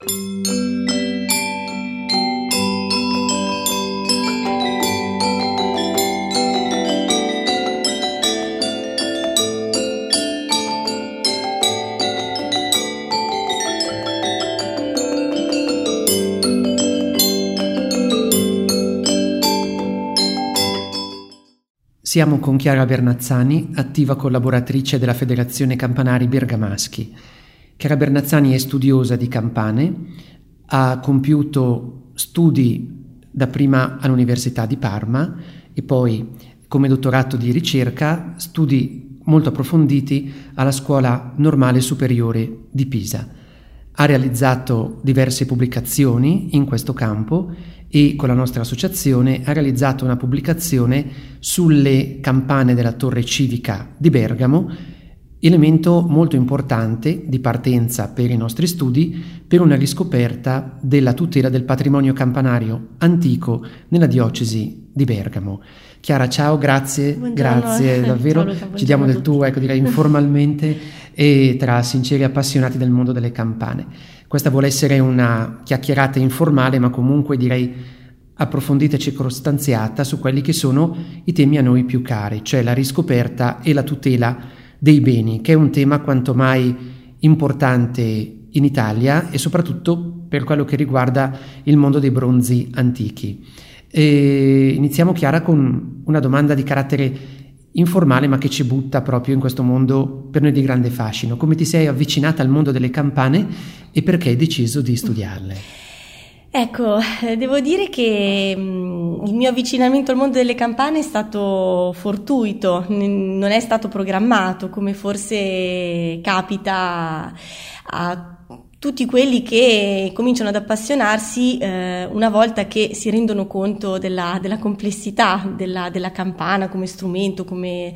Siamo con Chiara Bernazzani, attiva collaboratrice della Federazione Campanari Bergamaschi. Chiara Bernazzani è studiosa di campane, ha compiuto studi dapprima all'Università di Parma e poi come dottorato di ricerca studi molto approfonditi alla Scuola Normale Superiore di Pisa. Ha realizzato diverse pubblicazioni in questo campo e con la nostra associazione ha realizzato una pubblicazione sulle campane della Torre Civica di Bergamo, elemento molto importante di partenza per i nostri studi per una riscoperta della tutela del patrimonio campanario antico nella diocesi di Bergamo. Chiara, ciao, grazie, buongiorno. Grazie davvero. Ciao Luca, ci diamo del tuo, direi informalmente e tra sinceri appassionati del mondo delle campane. Questa vuole essere una chiacchierata informale, ma comunque direi approfondita e circostanziata su quelli che sono i temi a noi più cari, cioè la riscoperta e la tutela dei beni, che è un tema quanto mai importante in Italia e soprattutto per quello che riguarda il mondo dei antichi. E iniziamo, Chiara, con una domanda di carattere informale ma che ci butta proprio in questo mondo per noi di grande fascino. Come ti sei avvicinata al mondo delle campane e perché hai deciso di studiarle? Ecco, devo dire che il mio avvicinamento al mondo delle campane è stato fortuito, non è stato programmato, come forse capita a tutti quelli che cominciano ad appassionarsi una volta che si rendono conto della complessità della campana come strumento, come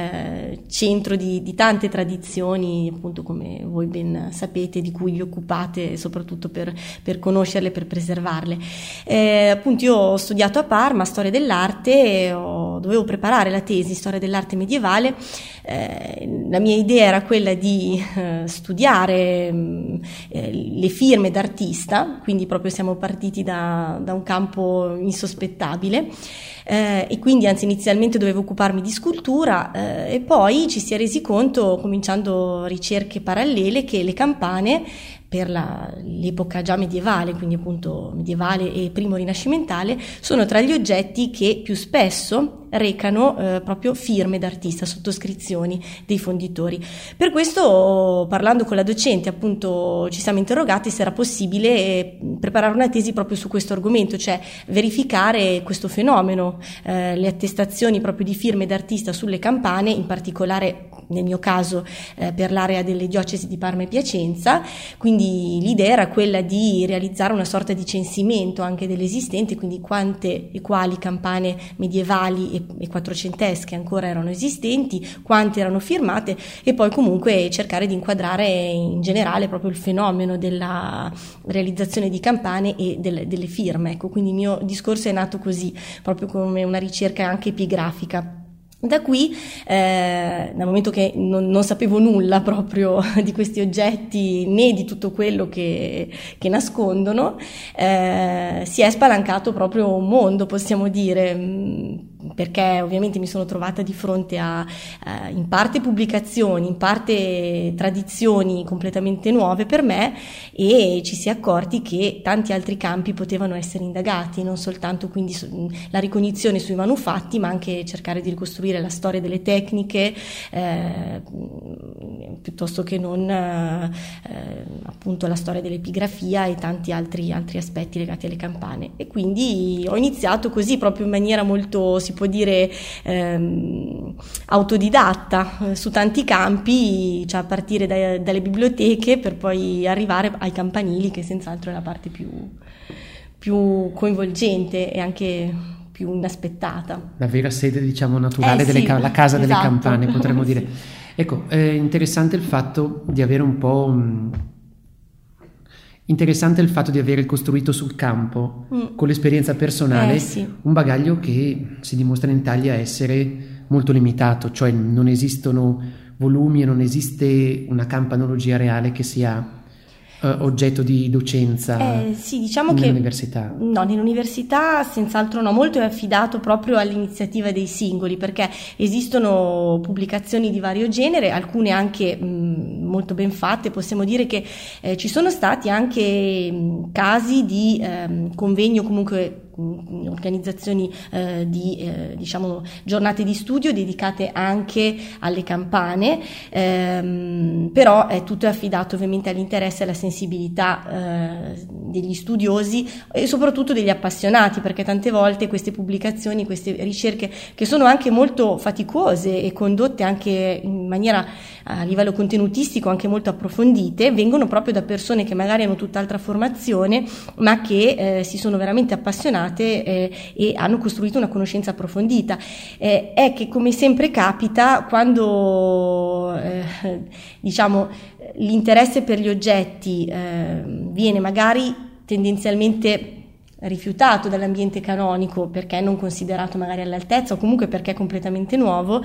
centro di tante tradizioni, appunto come voi ben sapete, di cui vi occupate soprattutto per conoscerle, per preservarle. Appunto io ho studiato a Parma storia dell'arte, dovevo preparare la tesi storia dell'arte medievale. La mia idea era quella di studiare le firme d'artista, quindi proprio siamo partiti da un campo insospettabile, e quindi anzi inizialmente dovevo occuparmi di scultura, e poi ci si è resi conto, cominciando ricerche parallele, che le campane per l'epoca già medievale, quindi appunto medievale e primo rinascimentale, sono tra gli oggetti che più spesso recano proprio firme d'artista, sottoscrizioni dei fonditori. Per questo, parlando con la docente, appunto ci siamo interrogati se era possibile preparare una tesi proprio su questo argomento, cioè verificare questo fenomeno, le attestazioni proprio di firme d'artista sulle campane, in particolare nel mio caso per l'area delle diocesi di Parma e Piacenza. Quindi l'idea era quella di realizzare una sorta di censimento anche dell'esistente, quindi quante e quali campane medievali e quattrocentesche ancora erano esistenti, quante erano firmate, e poi comunque cercare di inquadrare in generale proprio il fenomeno della realizzazione di campane e delle firme. Ecco, quindi il mio discorso è nato così, proprio come una ricerca anche epigrafica. Da qui, dal momento che non sapevo nulla proprio di questi oggetti né di tutto quello che nascondono, si è spalancato proprio un mondo, possiamo dire, perché ovviamente mi sono trovata di fronte a in parte pubblicazioni, in parte tradizioni completamente nuove per me, e ci si è accorti che tanti altri campi potevano essere indagati, non soltanto quindi la ricognizione sui manufatti, ma anche cercare di ricostruire la storia delle tecniche, piuttosto che non appunto la storia dell'epigrafia e tanti altri aspetti legati alle campane. E quindi ho iniziato così, proprio in maniera molto, si può dire, autodidatta su tanti campi, cioè a partire dalle biblioteche per poi arrivare ai campanili, che senz'altro è la parte più coinvolgente e anche più inaspettata. La vera sede, diciamo, naturale sì, la casa delle esatto. campane, potremmo Sì. dire. Ecco, è interessante il fatto di avere un po'... Interessante il fatto di aver costruito sul campo, con l'esperienza personale, Sì. un bagaglio che si dimostra in Italia essere molto limitato, cioè non esistono volumi e non esiste una campanologia reale che sia oggetto di docenza sì, diciamo nell'università? No, nell'università senz'altro no, molto è affidato proprio all'iniziativa dei singoli, perché esistono pubblicazioni di vario genere, alcune anche molto ben fatte. Possiamo dire che ci sono stati anche casi di convegno, comunque organizzazioni di diciamo giornate di studio dedicate anche alle campane, però tutto è affidato ovviamente all'interesse e alla sensibilità degli studiosi e soprattutto degli appassionati, perché tante volte queste pubblicazioni, queste ricerche che sono anche molto faticose e condotte anche in maniera a livello contenutistico anche molto approfondite, vengono proprio da persone che magari hanno tutt'altra formazione ma che si sono veramente appassionate e hanno costruito una conoscenza approfondita. È che, come sempre capita, quando diciamo l'interesse per gli oggetti viene magari tendenzialmente rifiutato dall'ambiente canonico perché non considerato magari all'altezza o comunque perché è completamente nuovo,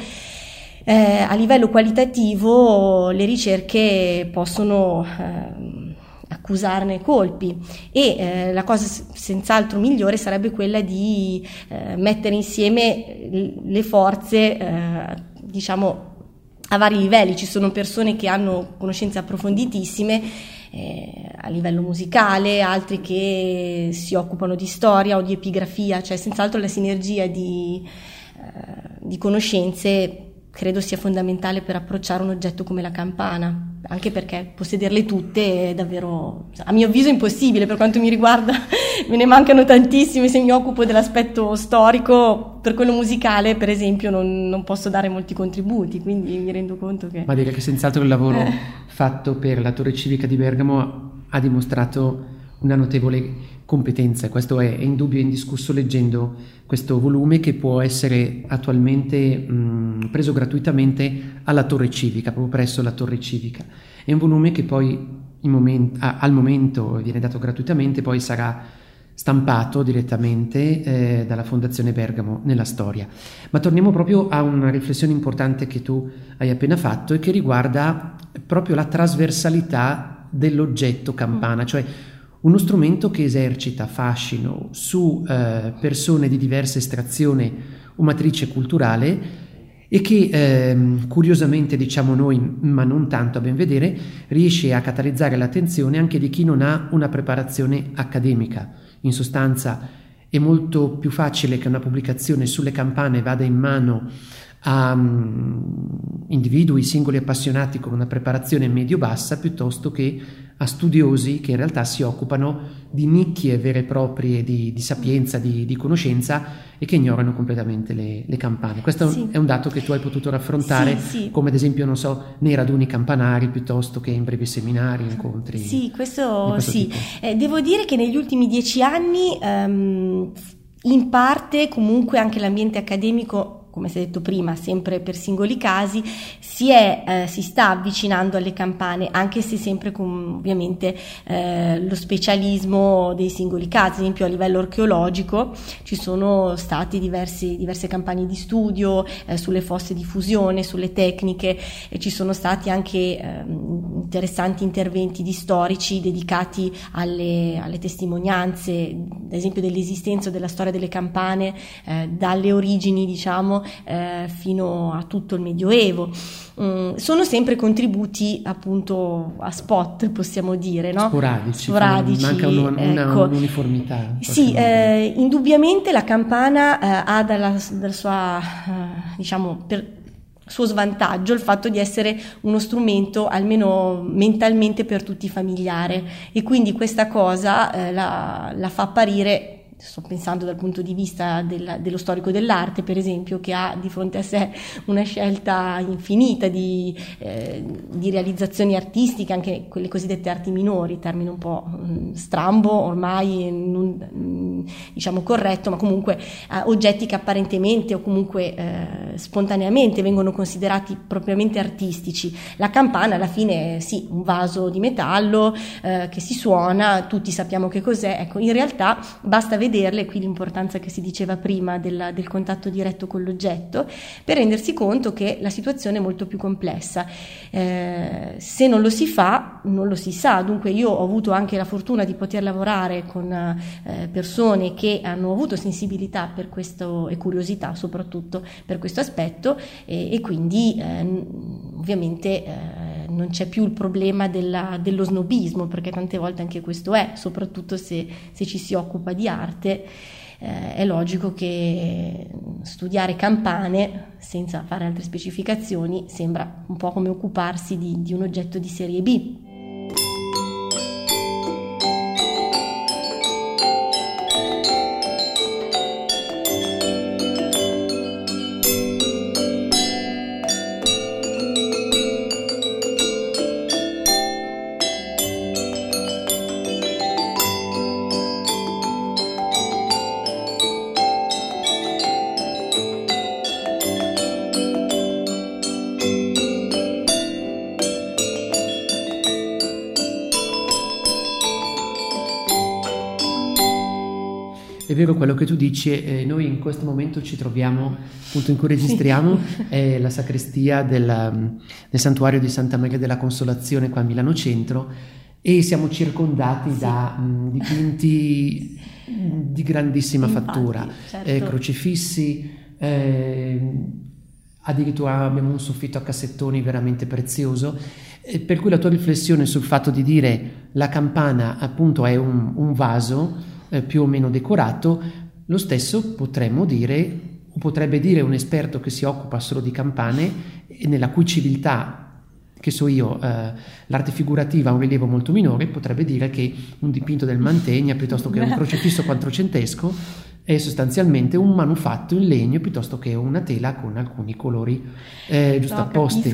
a livello qualitativo le ricerche possono accusarne colpi e la cosa senz'altro migliore sarebbe quella di mettere insieme le forze diciamo a vari livelli. Ci sono persone che hanno conoscenze approfonditissime a livello musicale, altri che si occupano di storia o di epigrafia, cioè senz'altro la sinergia di conoscenze credo sia fondamentale per approcciare un oggetto come la campana, anche perché possederle tutte è davvero, a mio avviso, impossibile. Per quanto mi riguarda me ne mancano tantissime. Se mi occupo dell'aspetto storico, per quello musicale per esempio non posso dare molti contributi, quindi mi rendo conto che... Ma direi che senz'altro il lavoro fatto per la Torre Civica di Bergamo ha dimostrato una notevole competenza, e questo è indubbio e indiscusso leggendo questo volume, che può essere attualmente preso gratuitamente alla Torre Civica, proprio presso la Torre Civica. È un volume che poi al momento viene dato gratuitamente, poi sarà stampato direttamente dalla Fondazione Bergamo nella storia. Ma torniamo proprio a una riflessione importante che tu hai appena fatto e che riguarda proprio la trasversalità dell'oggetto campana, cioè uno strumento che esercita fascino su persone di diversa estrazione o matrice culturale e che curiosamente, diciamo noi, ma non tanto a ben vedere, riesce a catalizzare l'attenzione anche di chi non ha una preparazione accademica. In sostanza è molto più facile che una pubblicazione sulle campane vada in mano a individui, singoli appassionati con una preparazione medio-bassa, piuttosto che a studiosi che in realtà si occupano di nicchie vere e proprie di sapienza, di conoscenza, e che ignorano completamente le campane. Questo è un dato che tu hai potuto raffrontare, come ad esempio, non so, nei raduni campanari piuttosto che in brevi seminari, incontri. Sì, questo sì. Devo dire che negli ultimi 10 anni in parte comunque anche l'ambiente accademico, come si è detto prima, sempre per singoli casi, si sta avvicinando alle campane, anche se sempre con ovviamente lo specialismo dei singoli casi. Ad esempio a livello archeologico ci sono stati diverse campagne di studio sulle fosse di fusione, sulle tecniche, e ci sono stati anche interessanti interventi di storici dedicati alle testimonianze, ad esempio dell'esistenza della storia delle campane dalle origini, diciamo, fino a tutto il Medioevo. Sono sempre contributi appunto a spot, possiamo dire, no? Sporadici, manca un'uniformità. Sì, indubbiamente la campana ha dalla sua, diciamo, per suo svantaggio il fatto di essere uno strumento almeno mentalmente per tutti familiare, e quindi questa cosa la fa apparire, sto pensando dal punto di vista dello storico dell'arte per esempio, che ha di fronte a sé una scelta infinita di realizzazioni artistiche, anche quelle cosiddette arti minori, termine un po' strambo ormai, non diciamo corretto, ma comunque oggetti che apparentemente o comunque spontaneamente vengono considerati propriamente artistici. La campana alla fine è sì un vaso di metallo che si suona, tutti sappiamo che cos'è. Ecco, in realtà basta vedere vederle, qui l'importanza che si diceva prima del contatto diretto con l'oggetto, per rendersi conto che la situazione è molto più complessa. Se non lo si fa, non lo si sa. Dunque io ho avuto anche la fortuna di poter lavorare con persone che hanno avuto sensibilità per questo e curiosità soprattutto per questo aspetto, e quindi ovviamente non c'è più il problema dello snobismo, perché tante volte anche questo è, soprattutto se ci si occupa di arte. È logico che studiare campane senza fare altre specificazioni sembra un po' come occuparsi di un oggetto di serie B. È vero quello che tu dici, noi in questo momento ci troviamo, appunto in cui registriamo, è la sacrestia del santuario di Santa Maria della Consolazione qua a Milano Centro, e siamo circondati da dipinti di grandissima fattura, certo. Crocifissi, addirittura abbiamo un soffitto a cassettoni veramente prezioso, per cui la tua riflessione sul fatto di dire la campana appunto è un vaso più o meno decorato, lo stesso potremmo dire, o potrebbe dire un esperto che si occupa solo di campane e nella cui civiltà, che so io, l'arte figurativa ha un rilievo molto minore, potrebbe dire che un dipinto del Mantegna piuttosto che un crocifisso quattrocentesco è sostanzialmente un manufatto in legno piuttosto che una tela con alcuni colori giustapposti.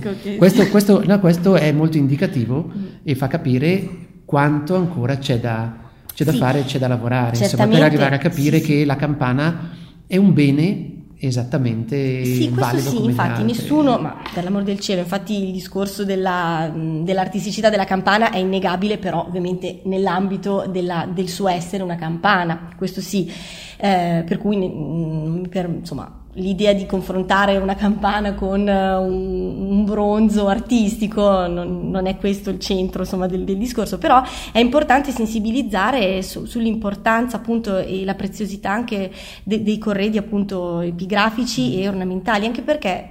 Questo è molto indicativo e fa capire quanto ancora c'è da fare, c'è da lavorare, insomma, per arrivare a capire che la campana è un bene esattamente valido come infatti le altre. Nessuno, ma per l'amor del cielo, infatti il discorso dell'artisticità della campana è innegabile, però ovviamente nell'ambito del suo essere una campana, questo sì, per cui insomma l'idea di confrontare una campana con un bronzo artistico non è questo il centro, insomma, del discorso, però è importante sensibilizzare sull'importanza appunto e la preziosità anche dei corredi appunto epigrafici e ornamentali, anche perché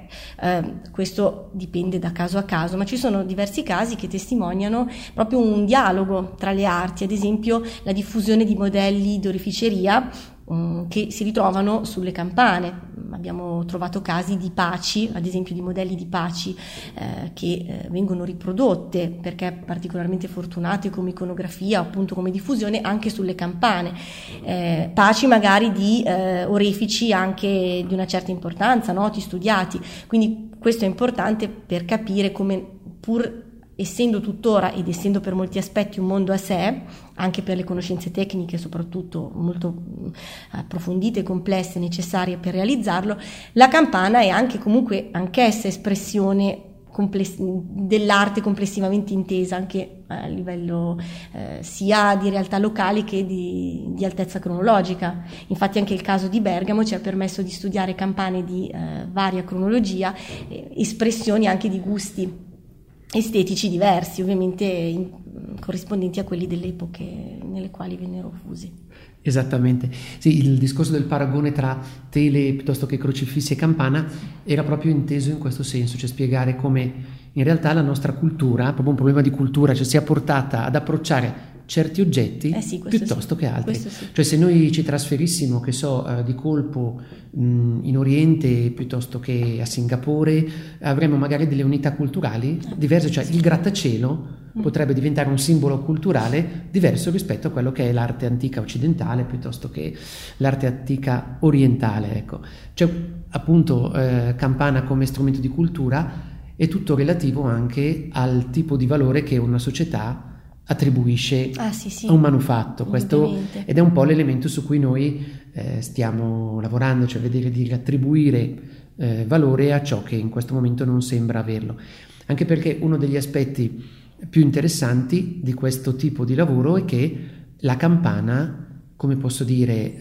questo dipende da caso a caso, ma ci sono diversi casi che testimoniano proprio un dialogo tra le arti, ad esempio la diffusione di modelli di oreficeria che si ritrovano sulle campane. Abbiamo trovato casi di paci, ad esempio di modelli di paci che vengono riprodotte perché particolarmente fortunate come iconografia, appunto come diffusione anche sulle campane, paci magari di orefici anche di una certa importanza, noti, studiati, quindi questo è importante per capire come, pur essendo tuttora ed essendo per molti aspetti un mondo a sé, anche per le conoscenze tecniche soprattutto molto approfondite e complesse necessarie per realizzarlo, la campana è anche comunque anch'essa espressione dell'arte complessivamente intesa, anche a livello sia di realtà locali che di altezza cronologica. Infatti anche il caso di Bergamo ci ha permesso di studiare campane di varia cronologia, espressioni anche di gusti estetici diversi, ovviamente corrispondenti a quelli delle epoche nelle quali vennero fusi. Esattamente, sì, il discorso del paragone tra tele piuttosto che crocifissi e campana era proprio inteso in questo senso, cioè spiegare come in realtà la nostra cultura, proprio un problema di cultura, cioè sia portata ad approcciare certi oggetti piuttosto che altri. Cioè se noi ci trasferissimo, che so, di colpo in Oriente piuttosto che a Singapore, avremmo magari delle unità culturali diverse, cioè il grattacielo potrebbe diventare un simbolo culturale diverso rispetto a quello che è l'arte antica occidentale piuttosto che l'arte antica orientale, ecco. Cioè appunto campana come strumento di cultura è tutto relativo anche al tipo di valore che una società attribuisce a un manufatto, questo, ed è un po' l'elemento su cui noi stiamo lavorando, cioè vedere di attribuire valore a ciò che in questo momento non sembra averlo, anche perché uno degli aspetti più interessanti di questo tipo di lavoro è che la campana come posso dire,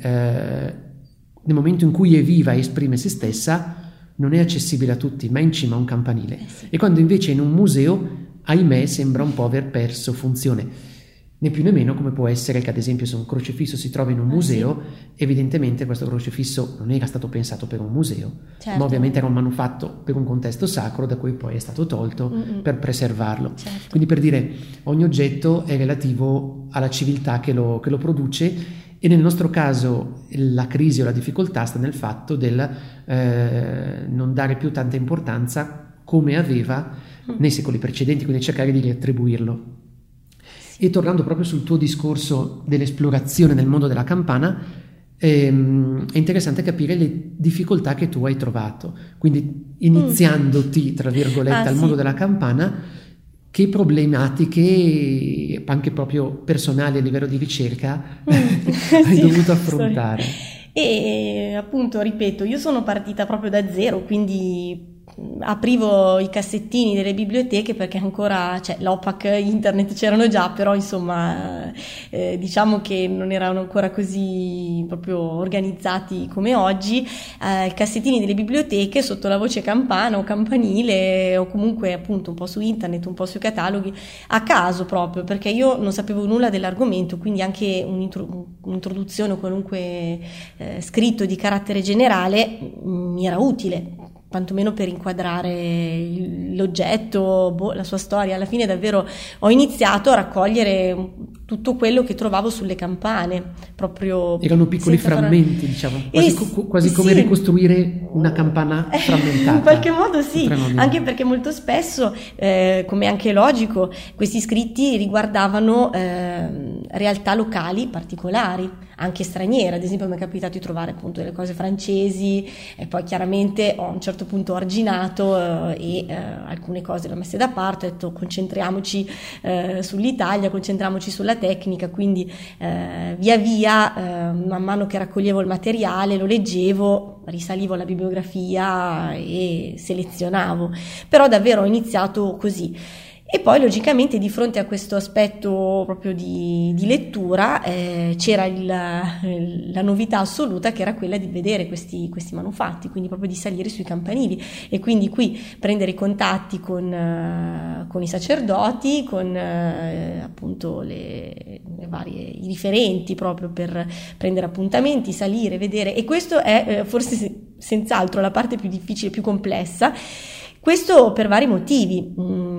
nel momento in cui è viva e esprime se stessa, non è accessibile a tutti, ma è in cima a un campanile. Sì. E quando invece è in un museo, ahimè, sembra un po' aver perso funzione. Né più né meno come può essere che ad esempio se un crocifisso si trova in un museo, evidentemente questo crocifisso non era stato pensato per un museo, certo, ma ovviamente era un manufatto per un contesto sacro da cui poi è stato tolto per preservarlo. Certo. Quindi per dire, ogni oggetto è relativo alla civiltà che lo produce, e nel nostro caso la crisi o la difficoltà sta nel fatto del non dare più tanta importanza come aveva nei secoli precedenti, quindi cercare di riattribuirlo. E tornando proprio sul tuo discorso dell'esplorazione nel mondo della campana, è interessante capire le difficoltà che tu hai trovato. Quindi iniziandoti, tra virgolette, al mondo della campana, che problematiche, anche proprio personali a livello di ricerca, hai dovuto affrontare? E appunto, ripeto, io sono partita proprio da zero, quindi aprivo i cassettini delle biblioteche perché ancora, cioè l'OPAC, internet c'erano già, però insomma diciamo che non erano ancora così proprio organizzati come oggi. I cassettini delle biblioteche sotto la voce campana o campanile, o comunque appunto un po' su internet, un po' sui cataloghi, a caso proprio, perché io non sapevo nulla dell'argomento, quindi anche un'introduzione o qualunque scritto di carattere generale mi era utile, quantomeno per inquadrare l'oggetto, la sua storia. Alla fine davvero ho iniziato a raccogliere tutto quello che trovavo sulle campane, proprio erano piccoli frammenti, diciamo, quasi come ricostruire una campana frammentata. In qualche modo sì, anche perché molto spesso, come anche è logico, questi scritti riguardavano realtà locali particolari, anche straniere. Ad esempio mi è capitato di trovare appunto delle cose francesi, e poi chiaramente a un certo punto ho arginato e alcune cose le ho messe da parte, ho detto concentriamoci sull'Italia, concentriamoci sulla tecnica, quindi via via man mano che raccoglievo il materiale lo leggevo, risalivo alla bibliografia e selezionavo, però davvero ho iniziato così. E poi logicamente di fronte a questo aspetto proprio di lettura c'era la novità assoluta, che era quella di vedere questi manufatti, quindi proprio di salire sui campanili e quindi qui prendere i contatti con i sacerdoti, con appunto i vari riferenti, proprio per prendere appuntamenti, salire, vedere. E questo è forse senz'altro la parte più difficile, più complessa. Questo per vari motivi.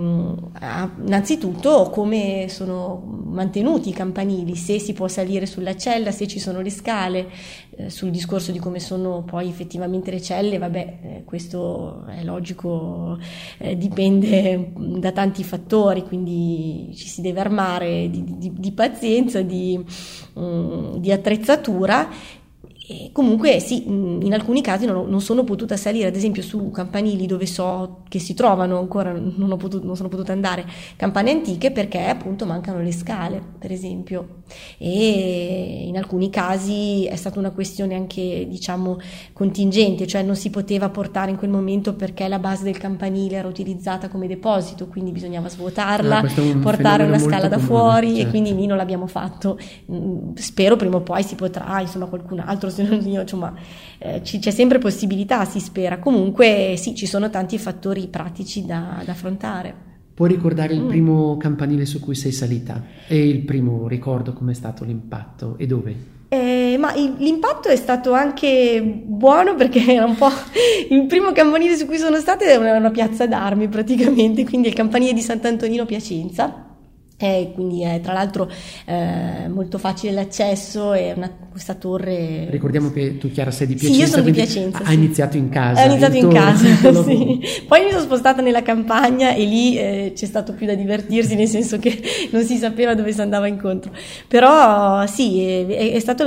Innanzitutto come sono mantenuti i campanili, se si può salire sulla cella, se ci sono le scale, sul discorso di come sono poi effettivamente le celle, vabbè, questo è logico, dipende da tanti fattori, quindi ci si deve armare di pazienza, di attrezzatura. E comunque sì, in alcuni casi non sono potuta salire, ad esempio su campanili dove so che si trovano ancora, non sono potuta andare, campane antiche, perché appunto mancano le scale, per esempio, e in alcuni casi è stata una questione anche, diciamo, contingente, cioè non si poteva portare in quel momento perché la base del campanile era utilizzata come deposito, quindi bisognava svuotarla, portare una scala da fuori, certo. E quindi lì non l'abbiamo fatto. Spero prima o poi si potrà, insomma, qualcun altro, se non io, insomma, c'è sempre possibilità, si spera. Comunque sì, ci sono tanti fattori pratici da affrontare. Puoi ricordare il primo campanile su cui sei salita e il primo ricordo, com'è stato l'impatto e dove? Ma l'impatto è stato anche buono, perché era un po' il primo campanile su cui sono stata, era una piazza d'armi praticamente, quindi il campanile di Sant'Antonino Piacenza. Quindi è tra l'altro molto facile l'accesso, è questa torre. Ricordiamo che tu, Chiara, sei di Piacenza. Sì, io sono di Piacenza. Hai iniziato in casa. Ho iniziato in casa, sì. Poi mi sono spostata nella campagna e lì c'è stato più da divertirsi, nel senso che non si sapeva dove si andava incontro. Però sì, è stato la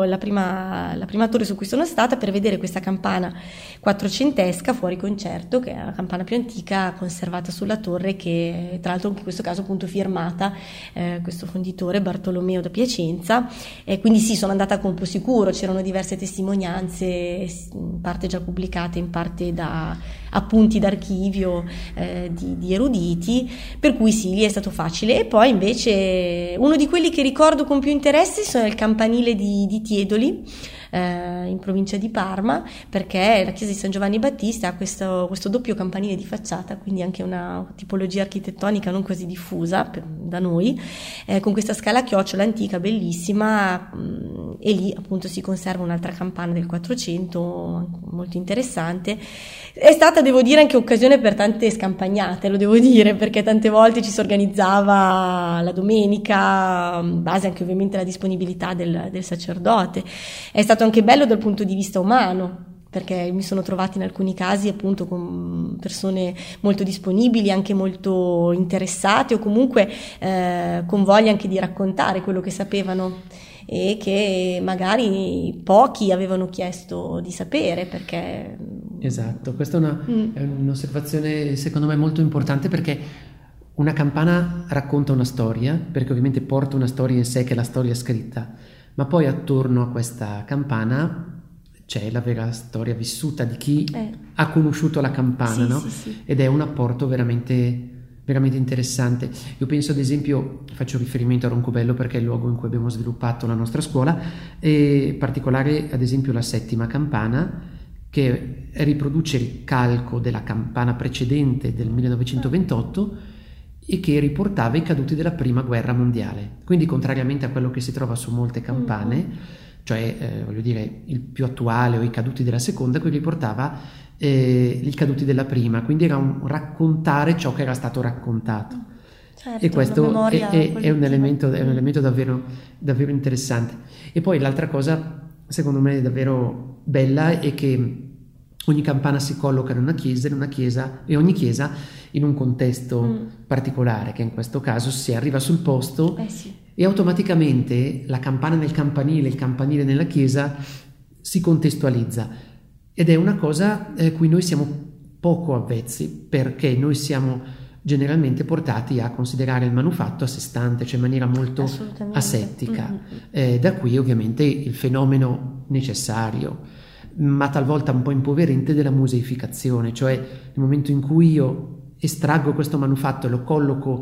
prima torre su cui sono stata per vedere questa campana quattrocentesca fuori concerto, che è la campana più antica conservata sulla torre, che tra l'altro in questo caso appunto firmata questo fonditore Bartolomeo da Piacenza, e quindi sì, sono andata a colpo sicuro, c'erano diverse testimonianze, in parte già pubblicate, in parte da appunti d'archivio di eruditi, per cui sì, lì è stato facile. E poi invece uno di quelli che ricordo con più interesse sono il campanile di Tiedoli, in provincia di Parma, perché la chiesa di San Giovanni Battista ha questo doppio campanile di facciata, quindi anche una tipologia architettonica non così diffusa da noi, con questa scala a chiocciola antica bellissima, e lì appunto si conserva un'altra campana del 400 molto interessante. È stata, devo dire, anche occasione per tante scampagnate, lo devo dire, perché tante volte ci si organizzava la domenica, in base anche ovviamente alla disponibilità del sacerdote. È stato anche bello dal punto di vista umano, perché mi sono trovata in alcuni casi appunto con persone molto disponibili, anche molto interessate, o comunque con voglia anche di raccontare quello che sapevano e che magari pochi avevano chiesto di sapere, perché... Esatto, questa è un'osservazione secondo me molto importante, perché una campana racconta una storia, perché ovviamente porta una storia in sé, che è la storia scritta, ma poi attorno a questa campana c'è la vera storia vissuta di chi ha conosciuto la campana, sì, no? Sì, sì. Ed è un apporto veramente interessante. Io penso, ad esempio, faccio riferimento a Roncobello perché è il luogo in cui abbiamo sviluppato la nostra scuola, e in particolare ad esempio la settima campana, che riproduce il calco della campana precedente del 1928 e che riportava i caduti della prima guerra mondiale. Quindi, contrariamente a quello che si trova su molte campane, cioè voglio dire il più attuale, o i caduti della seconda, qui riportava i caduti della prima, quindi era un raccontare ciò che era stato raccontato. Certo, e questo è un elemento davvero interessante. E poi l'altra cosa secondo me davvero bella è che ogni campana si colloca in una chiesa, e ogni chiesa in un contesto particolare, che in questo caso si arriva sul posto e automaticamente la campana nel campanile, il campanile nella chiesa si contestualizza, ed è una cosa cui noi siamo poco avvezzi, perché noi siamo generalmente portati a considerare il manufatto a sé stante, cioè in maniera molto asettica. Da qui ovviamente il fenomeno necessario, ma talvolta un po' impoverente, della museificazione, cioè nel momento in cui io estraggo questo manufatto e lo colloco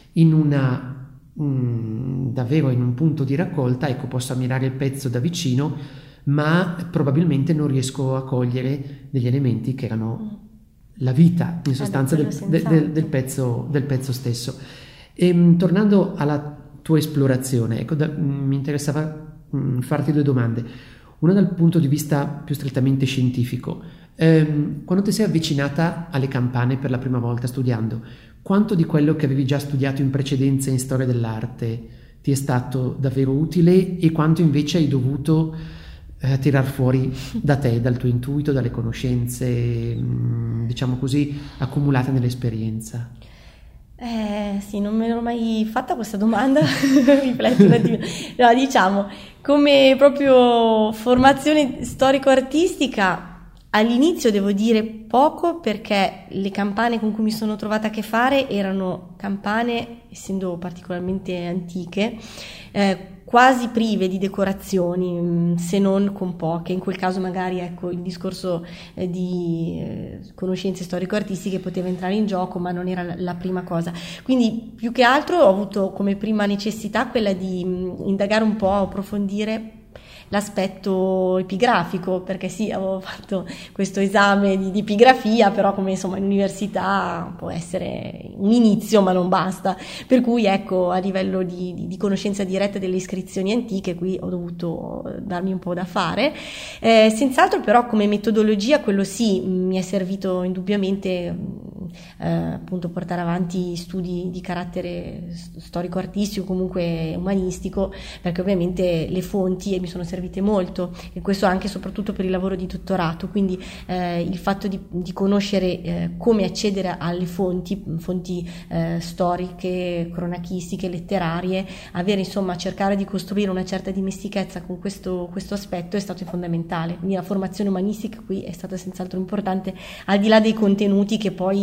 davvero in un punto di raccolta, ecco, posso ammirare il pezzo da vicino, ma probabilmente non riesco a cogliere degli elementi che erano la vita in sostanza del pezzo stesso. E tornando alla tua esplorazione, ecco, mi interessava farti due domande. Una dal punto di vista più strettamente scientifico. Quando ti sei avvicinata alle campane per la prima volta studiando, quanto di quello che avevi già studiato in precedenza in storia dell'arte ti è stato davvero utile, e quanto invece hai dovuto tirar fuori da te, dal tuo intuito, dalle conoscenze, diciamo così, accumulate nell'esperienza? Sì, non me l'ho mai fatta questa domanda, rifletto un attimo. No, diciamo, come proprio formazione storico-artistica, all'inizio devo dire poco, perché le campane con cui mi sono trovata a che fare erano campane, essendo particolarmente antiche, quasi prive di decorazioni, se non con poche. In quel caso magari, ecco, il discorso di conoscenze storico-artistiche poteva entrare in gioco, ma non era la prima cosa. Quindi più che altro ho avuto come prima necessità quella di indagare un po', approfondire l'aspetto epigrafico, perché sì, avevo fatto questo esame di epigrafia, però come insomma in università può essere un inizio ma non basta, per cui ecco, a livello di conoscenza diretta delle iscrizioni antiche qui ho dovuto darmi un po' da fare, senz'altro. Però come metodologia quello sì, mi è servito indubbiamente appunto portare avanti studi di carattere storico-artistico, comunque umanistico, perché ovviamente le fonti mi sono servite molto, e questo anche e soprattutto per il lavoro di dottorato. Quindi il fatto di conoscere come accedere alle fonti storiche, cronachistiche, letterarie, avere insomma, cercare di costruire una certa dimestichezza con questo aspetto è stato fondamentale. Quindi la formazione umanistica qui è stata senz'altro importante, al di là dei contenuti che poi molto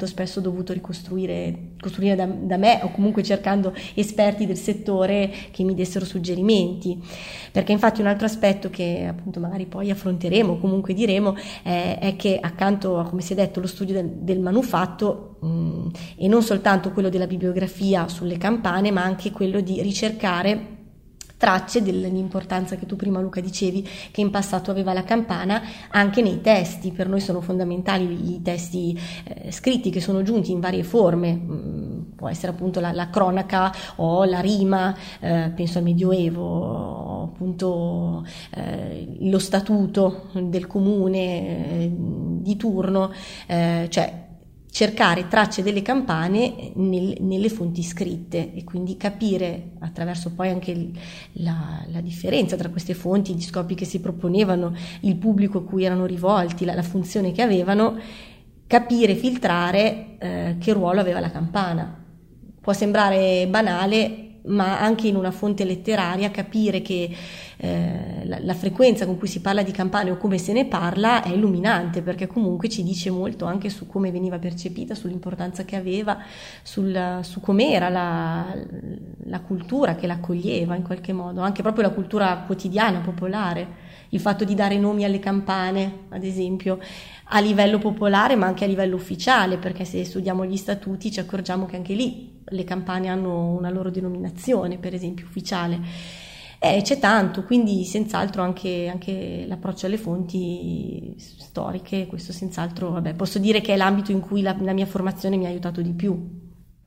spesso dovuto costruire da me, o comunque cercando esperti del settore che mi dessero suggerimenti, perché infatti un altro aspetto che appunto magari poi affronteremo o comunque diremo è che accanto a, come si è detto, lo studio del manufatto e non soltanto quello della bibliografia sulle campane, ma anche quello di ricercare tracce dell'importanza che tu prima, Luca, dicevi che in passato aveva la campana anche nei testi. Per noi sono fondamentali i testi scritti, che sono giunti in varie forme, può essere appunto la cronaca o la rima, penso al Medioevo, appunto lo statuto del comune di turno, cioè cercare tracce delle campane nelle fonti scritte, e quindi capire attraverso poi anche la differenza tra queste fonti, gli scopi che si proponevano, il pubblico a cui erano rivolti, la funzione che avevano, capire, filtrare che ruolo aveva la campana. Può sembrare banale, ma anche in una fonte letteraria capire che la frequenza con cui si parla di campane o come se ne parla è illuminante, perché comunque ci dice molto anche su come veniva percepita, sull'importanza che aveva, su com'era la cultura che l'accoglieva in qualche modo, anche proprio la cultura quotidiana, popolare. Il fatto di dare nomi alle campane, ad esempio, a livello popolare ma anche a livello ufficiale, perché se studiamo gli statuti ci accorgiamo che anche lì le campane hanno una loro denominazione, per esempio ufficiale. C'è tanto, quindi senz'altro anche l'approccio alle fonti storiche, questo senz'altro, posso dire che è l'ambito in cui la mia formazione mi ha aiutato di più.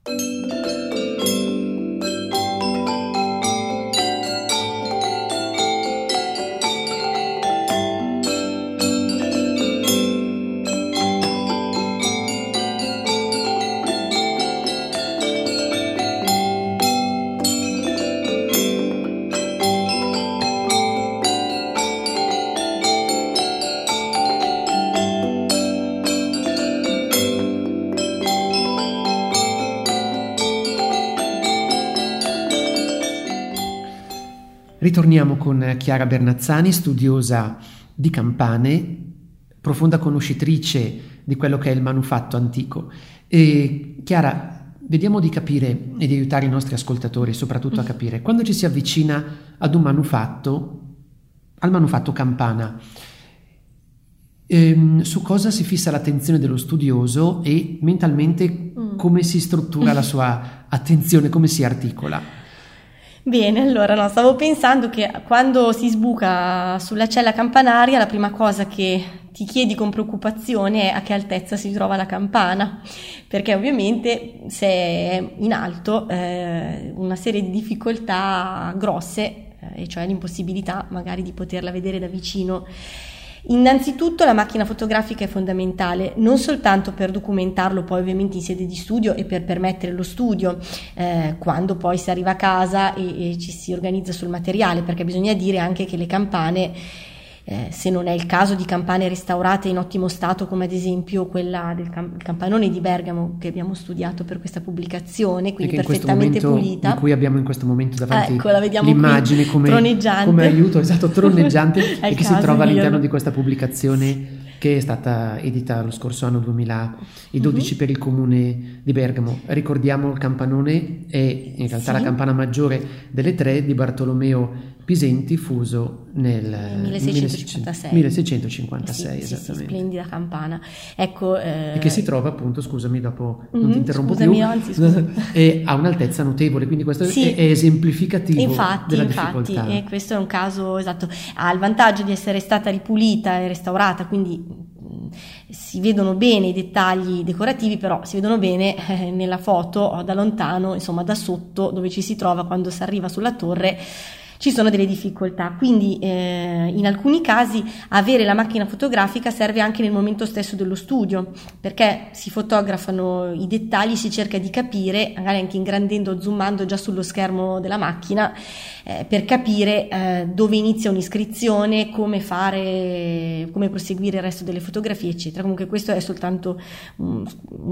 Ritorniamo con Chiara Bernazzani, studiosa di campane, profonda conoscitrice di quello che è il manufatto antico. E Chiara, vediamo di capire e di aiutare i nostri ascoltatori soprattutto a capire, quando ci si avvicina ad un manufatto, al manufatto campana, su cosa si fissa l'attenzione dello studioso e mentalmente come si struttura la sua attenzione, come si articola. Bene, allora no, stavo pensando che quando si sbuca sulla cella campanaria la prima cosa che ti chiedi con preoccupazione è a che altezza si trova la campana, perché ovviamente se è in alto una serie di difficoltà grosse, e cioè l'impossibilità magari di poterla vedere da vicino. Innanzitutto la macchina fotografica è fondamentale, non soltanto per documentarlo poi ovviamente in sede di studio e per permettere lo studio quando poi si arriva a casa e ci si organizza sul materiale, perché bisogna dire anche che le campane, se non è il caso di campane restaurate in ottimo stato come ad esempio quella del campanone di Bergamo che abbiamo studiato per questa pubblicazione, quindi perfettamente pulita, di cui abbiamo in questo momento davanti la vediamo l'immagine come aiuto, troneggiante e che si trova all'interno di questa pubblicazione che è stata edita lo scorso anno 2012 per il comune di Bergamo. Ricordiamo il campanone è in realtà la campana maggiore delle tre di Bartolomeo Pisenti, fuso nel 1656 esattamente. Sì, splendida campana. Ecco, e che si trova appunto, scusami, dopo non ti interrompo più, e ha un'altezza notevole, quindi questo è esemplificativo della difficoltà. E questo è un caso esatto. Ha il vantaggio di essere stata ripulita e restaurata, quindi si vedono bene i dettagli decorativi, però si vedono bene nella foto da lontano, insomma da sotto dove ci si trova quando si arriva sulla torre. Ci sono delle difficoltà, quindi in alcuni casi avere la macchina fotografica serve anche nel momento stesso dello studio, perché si fotografano i dettagli, si cerca di capire, magari anche ingrandendo, zoomando già sullo schermo della macchina, per capire dove inizia un'iscrizione, come proseguire il resto delle fotografie, eccetera. Comunque questo è soltanto un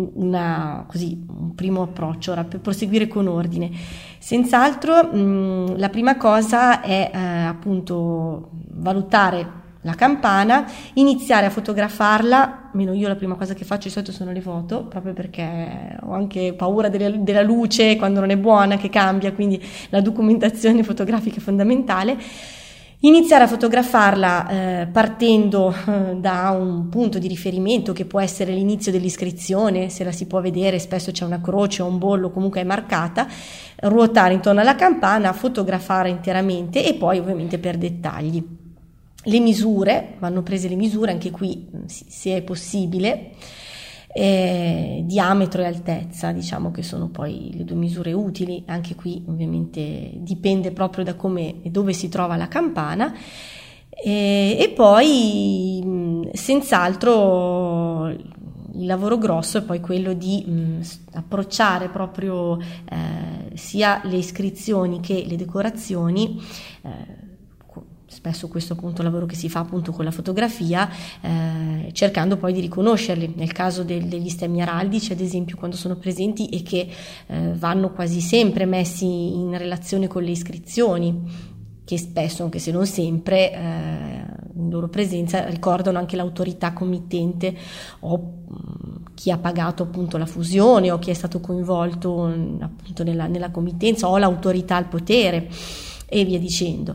primo approccio. Ora, per proseguire con ordine, senz'altro la prima cosa è appunto valutare la campana, iniziare a fotografarla almeno io la prima cosa che faccio di solito sono le foto, proprio perché ho anche paura della luce quando non è buona, che cambia, quindi la documentazione fotografica è fondamentale. Iniziare a fotografarla partendo da un punto di riferimento che può essere l'inizio dell'iscrizione, se la si può vedere, spesso c'è una croce o un bollo, comunque è marcata, ruotare intorno alla campana, fotografare interamente e poi ovviamente per dettagli. Le misure, vanno prese le misure, anche qui se è possibile, diametro e altezza, diciamo che sono poi le due misure utili. Anche qui ovviamente dipende proprio da come e dove si trova la campana, e poi senz'altro il lavoro grosso è poi quello di approcciare proprio sia le iscrizioni che le decorazioni. Spesso questo appunto lavoro che si fa appunto con la fotografia, cercando poi di riconoscerli. Nel caso degli stemmi araldici, ad esempio, quando sono presenti e che vanno quasi sempre messi in relazione con le iscrizioni, che spesso, anche se non sempre, in loro presenza ricordano anche l'autorità committente o chi ha pagato appunto la fusione o chi è stato coinvolto appunto nella committenza o l'autorità al potere e via dicendo.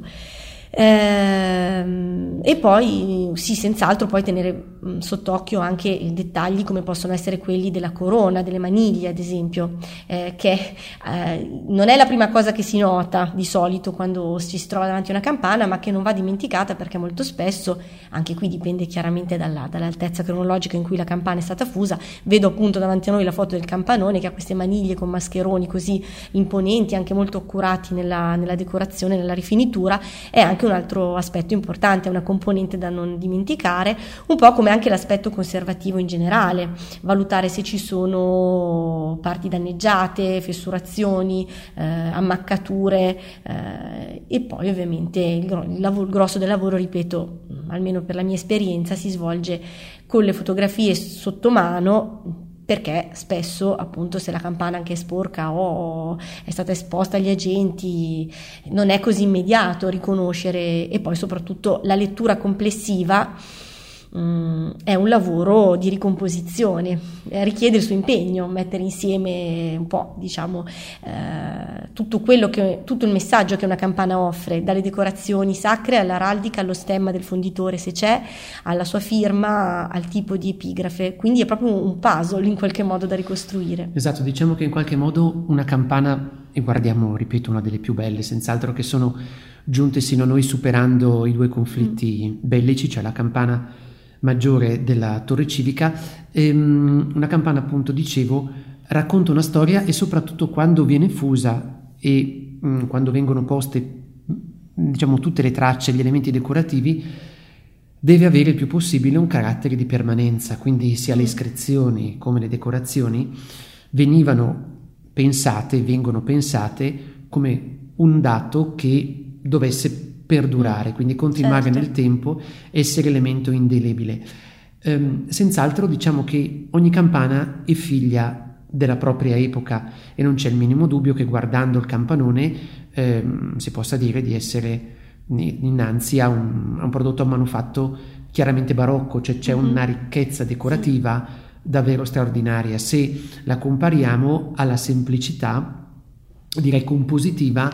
E poi sì, senz'altro poi tenere sott'occhio anche i dettagli come possono essere quelli della corona, delle maniglie ad esempio, che non è la prima cosa che si nota di solito quando ci si trova davanti a una campana, ma che non va dimenticata, perché molto spesso, anche qui dipende chiaramente dall'altezza cronologica in cui la campana è stata fusa. Vedo appunto davanti a noi la foto del campanone che ha queste maniglie con mascheroni così imponenti, anche molto accurati nella decorazione, nella rifinitura. È anche un altro aspetto importante, è una componente da non dimenticare, un po' come anche l'aspetto conservativo in generale, valutare se ci sono parti danneggiate, fessurazioni, ammaccature, e poi ovviamente il grosso del lavoro, ripeto, almeno per la mia esperienza, si svolge con le fotografie sotto mano, perché spesso appunto se la campana anche è sporca o è stata esposta agli agenti non è così immediato riconoscere, e poi soprattutto la lettura complessiva è un lavoro di ricomposizione, richiede il suo impegno, mettere insieme un po', diciamo, tutto il messaggio che una campana offre, dalle decorazioni sacre all'araldica, allo stemma del fonditore se c'è, alla sua firma, al tipo di epigrafe. Quindi è proprio un puzzle in qualche modo da ricostruire. Esatto, diciamo che in qualche modo una campana, e guardiamo, ripeto, una delle più belle senz'altro che sono giunte sino a noi superando i due conflitti bellici, cioè la campana maggiore della torre civica. Una campana, appunto, dicevo, racconta una storia, e soprattutto quando viene fusa e quando vengono poste, diciamo, tutte le tracce, gli elementi decorativi, deve avere il più possibile un carattere di permanenza. Quindi sia le iscrizioni come le decorazioni vengono pensate come un dato che dovesse perdurare, quindi continuare nel tempo, essere elemento indelebile. Senz'altro diciamo che ogni campana è figlia della propria epoca, e non c'è il minimo dubbio che guardando il campanone si possa dire di essere innanzi a un prodotto a manufatto chiaramente barocco, cioè c'è una ricchezza decorativa davvero straordinaria. Se la compariamo alla semplicità, direi compositiva,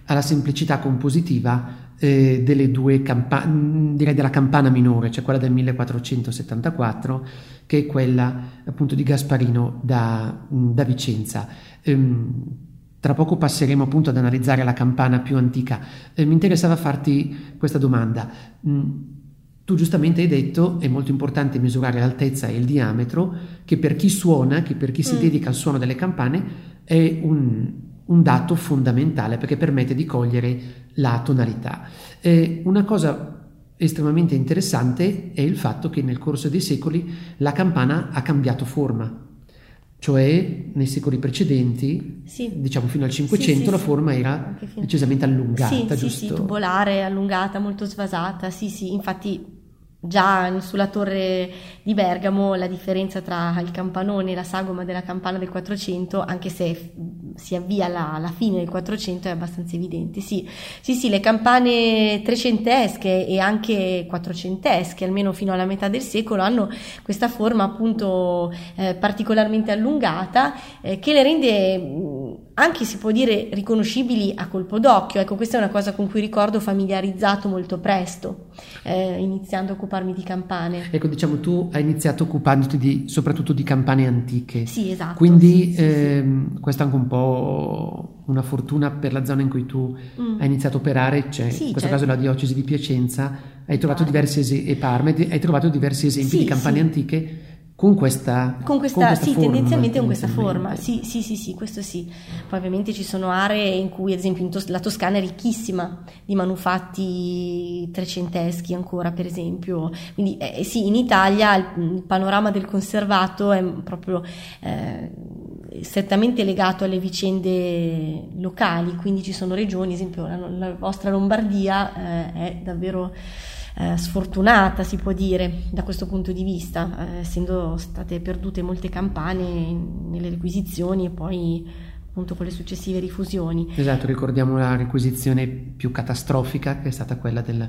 delle due direi della campana minore, cioè quella del 1474, che è quella appunto di Gasparino da Vicenza. Tra poco passeremo appunto ad analizzare la campana più antica. Mi interessava farti questa domanda. Tu giustamente hai detto è molto importante misurare l'altezza e il diametro, che per chi suona, che per chi si dedica al suono delle campane è un dato fondamentale, perché permette di cogliere la tonalità. Una cosa estremamente interessante è il fatto che nel corso dei secoli la campana ha cambiato forma, cioè nei secoli precedenti, diciamo fino al Cinquecento, la forma era decisamente allungata, giusto? Sì, tubolare, allungata, molto svasata, infatti già sulla torre di Bergamo la differenza tra il campanone e la sagoma della campana del 400, anche se si avvia alla fine del 400, è abbastanza evidente. Sì, le campane trecentesche e anche quattrocentesche, almeno fino alla metà del secolo, hanno questa forma appunto particolarmente allungata, che le rende anche, si può dire, riconoscibili a colpo d'occhio. Ecco, questa è una cosa con cui ricordo familiarizzato molto presto, iniziando a occuparmi di campane. Ecco, diciamo, tu hai iniziato occupandoti soprattutto di campane antiche. Sì, esatto. Quindi questa è anche un po' una fortuna per la zona in cui tu hai iniziato a operare, cioè in questo caso la diocesi di Piacenza, hai trovato diversi hai trovato diversi esempi di campane antiche con questa forma, tendenzialmente con questa forma. Sì, questo sì. Poi ovviamente ci sono aree in cui, ad esempio, la Toscana è ricchissima di manufatti trecenteschi ancora, per esempio. Quindi sì, in Italia il panorama del conservato è proprio strettamente legato alle vicende locali, quindi ci sono regioni, ad esempio la vostra Lombardia è davvero sfortunata, si può dire, da questo punto di vista, essendo state perdute molte campane nelle requisizioni e poi appunto con le successive rifusioni. Esatto, ricordiamo la requisizione più catastrofica, che è stata quella del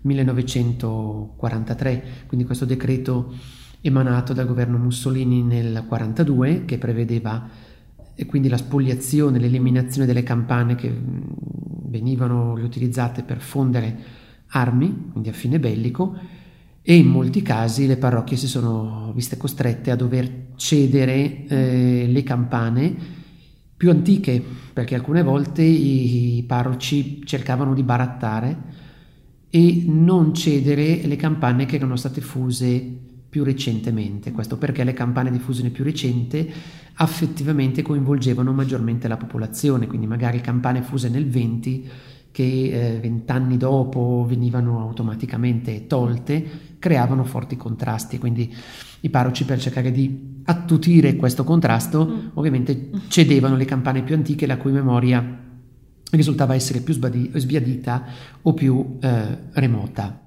1943, quindi questo decreto emanato dal governo Mussolini nel 1942, che prevedeva quindi la spoliazione, l'eliminazione delle campane che venivano riutilizzate per fondere armi, quindi a fine bellico, e in molti casi le parrocchie si sono viste costrette a dover cedere le campane più antiche, perché alcune volte i parroci cercavano di barattare e non cedere le campane che erano state fuse più recentemente. Questo perché le campane di fusione più recente affettivamente coinvolgevano maggiormente la popolazione, quindi magari campane fuse nel 20 che 20 anni dopo venivano automaticamente tolte, creavano forti contrasti, quindi i parroci, per cercare di attutire questo contrasto, ovviamente cedevano le campane più antiche, la cui memoria risultava essere più sbiadita o più remota.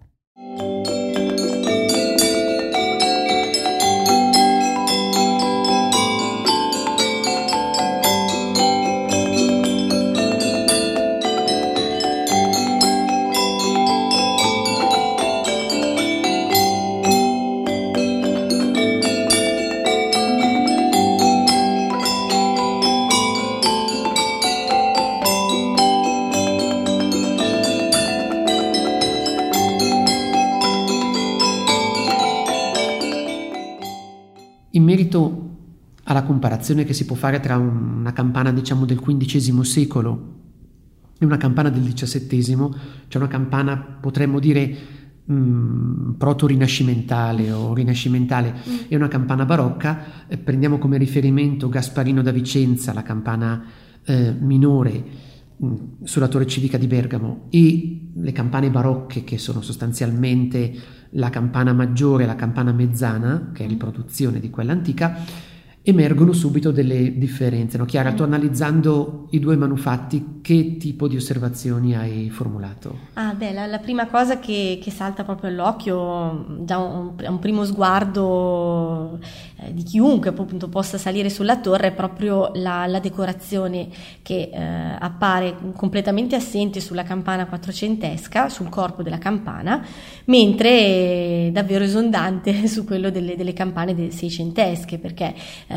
In merito alla comparazione che si può fare tra una campana, diciamo, del XV secolo e una campana del XVII, cioè una campana, potremmo dire, proto-rinascimentale o rinascimentale, e una campana barocca, prendiamo come riferimento Gasparino da Vicenza, la campana minore sulla torre civica di Bergamo, e le campane barocche, che sono sostanzialmente la campana maggiore e la campana mezzana, che è riproduzione di quella antica, emergono subito delle differenze. No? Chiara, tu analizzando i due manufatti, che tipo di osservazioni hai formulato? La prima cosa che salta proprio all'occhio, già un primo sguardo di chiunque appunto possa salire sulla torre, è proprio la decorazione che appare completamente assente sulla campana quattrocentesca, sul corpo della campana, mentre è davvero esondante su quello delle campane seicentesche, perché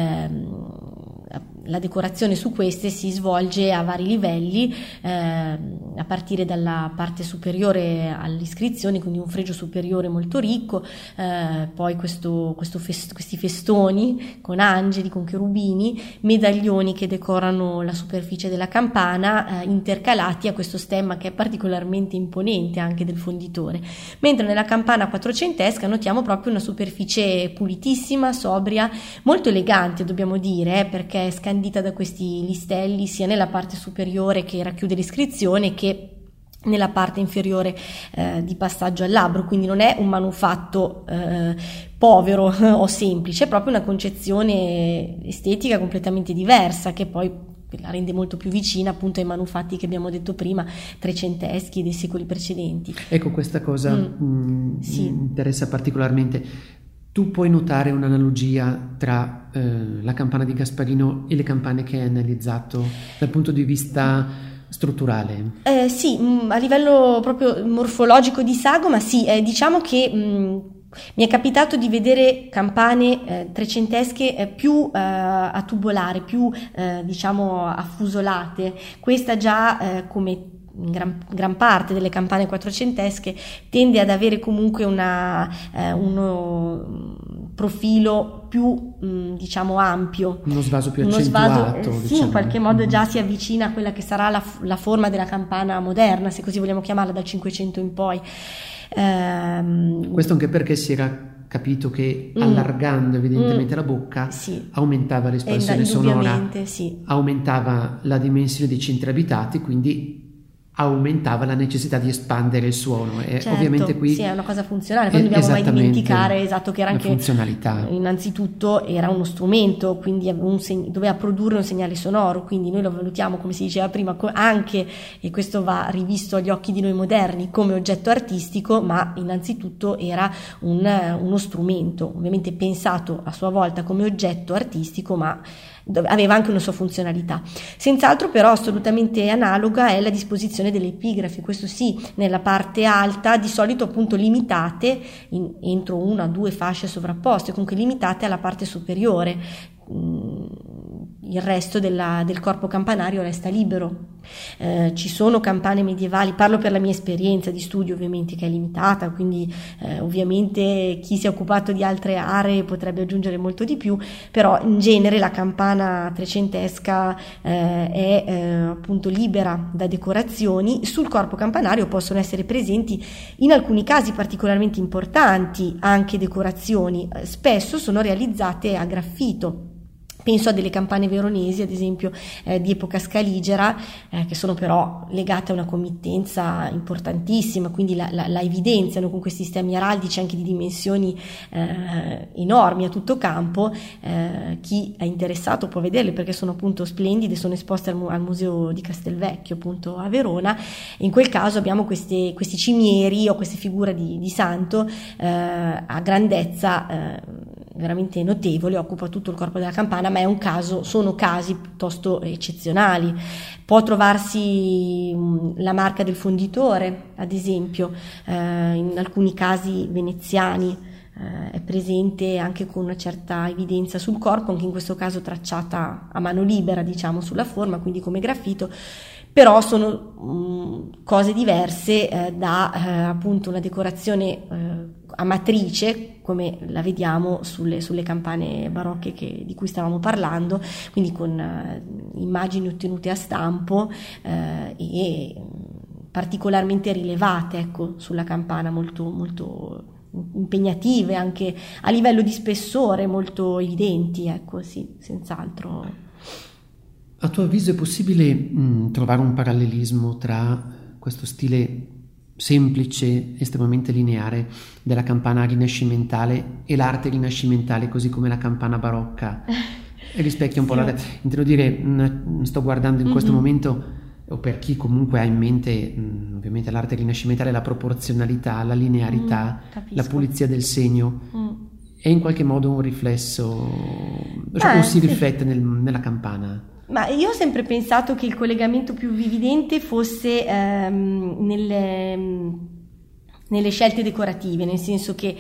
la decorazione su queste si svolge a vari livelli, a partire dalla parte superiore all'iscrizione, quindi un fregio superiore molto ricco, poi questi festoni con angeli, con cherubini, medaglioni che decorano la superficie della campana, intercalati a questo stemma che è particolarmente imponente anche del fonditore, mentre nella campana quattrocentesca notiamo proprio una superficie pulitissima, sobria, molto elegante, dobbiamo dire, perché è scandita da questi listelli sia nella parte superiore che racchiude l'iscrizione che nella parte inferiore di passaggio al labbro, quindi non è un manufatto povero o semplice, è proprio una concezione estetica completamente diversa, che poi la rende molto più vicina appunto ai manufatti che abbiamo detto prima, trecenteschi e dei secoli precedenti. Ecco, questa cosa sì. mi interessa particolarmente. Tu puoi notare un'analogia tra la campana di Gasparino e le campane che hai analizzato dal punto di vista strutturale? Sì, a livello proprio morfologico di sagoma, sì, diciamo che mi è capitato di vedere campane trecentesche più a tubolare, più diciamo affusolate. Questa già come in gran parte delle campane quattrocentesche tende ad avere comunque uno profilo più diciamo ampio, uno svaso più accentuato, sì, diciamo. In qualche modo già si avvicina a quella che sarà la forma della campana moderna, se così vogliamo chiamarla, dal 500 in poi. Questo anche perché si era capito che allargando evidentemente la bocca sì, aumentava l'espansione sonora, sì. aumentava la dimensione dei centri abitati, quindi aumentava la necessità di espandere il suono, e certo, ovviamente qui sì, è una cosa funzionale, non dobbiamo mai dimenticare che era anche funzionalità. Innanzitutto era uno strumento, quindi doveva produrre un segnale sonoro, quindi noi lo valutiamo, come si diceva prima, anche, e questo va rivisto agli occhi di noi moderni, come oggetto artistico, ma innanzitutto era uno strumento, ovviamente pensato a sua volta come oggetto artistico, ma aveva anche una sua funzionalità. Senz'altro però assolutamente analoga è la disposizione delle epigrafi, questo sì, nella parte alta, di solito appunto limitate entro 1 o 2 fasce sovrapposte, comunque limitate alla parte superiore. Il resto del corpo campanario resta libero. Ci sono campane medievali, parlo per la mia esperienza di studio ovviamente, che è limitata, quindi ovviamente chi si è occupato di altre aree potrebbe aggiungere molto di più, però in genere la campana trecentesca è appunto libera da decorazioni. Sul corpo campanario possono essere presenti in alcuni casi particolarmente importanti anche decorazioni, spesso sono realizzate a graffito. Penso a delle campane veronesi, ad esempio, di epoca scaligera, che sono però legate a una committenza importantissima, quindi la evidenziano con questi stemmi araldici anche di dimensioni enormi a tutto campo. Chi è interessato può vederle perché sono appunto splendide, sono esposte al Museo di Castelvecchio, appunto a Verona. In quel caso abbiamo questi cimieri o queste figure di santo a grandezza veramente notevole, occupa tutto il corpo della campana, ma sono casi piuttosto eccezionali. Può trovarsi la marca del fonditore, ad esempio, in alcuni casi veneziani è presente anche con una certa evidenza sul corpo, anche in questo caso tracciata a mano libera, diciamo, sulla forma, quindi come graffito. Però sono cose diverse da appunto una decorazione a matrice, come la vediamo sulle campane barocche di cui stavamo parlando, quindi con immagini ottenute a stampo e particolarmente rilevate, ecco, sulla campana, molto, molto impegnative, anche a livello di spessore molto evidenti, ecco, sì, senz'altro. A tuo avviso è possibile trovare un parallelismo tra questo stile semplice, estremamente lineare della campana rinascimentale e l'arte rinascimentale, così come la campana barocca? E rispecchia un po' intendo dire, sto guardando in questo momento, o per chi comunque ha in mente ovviamente l'arte rinascimentale, la proporzionalità, la linearità, la pulizia del segno. È in qualche modo un riflesso, cioè si riflette nella campana? Ma io ho sempre pensato che il collegamento più evidente fosse nelle scelte decorative, nel senso che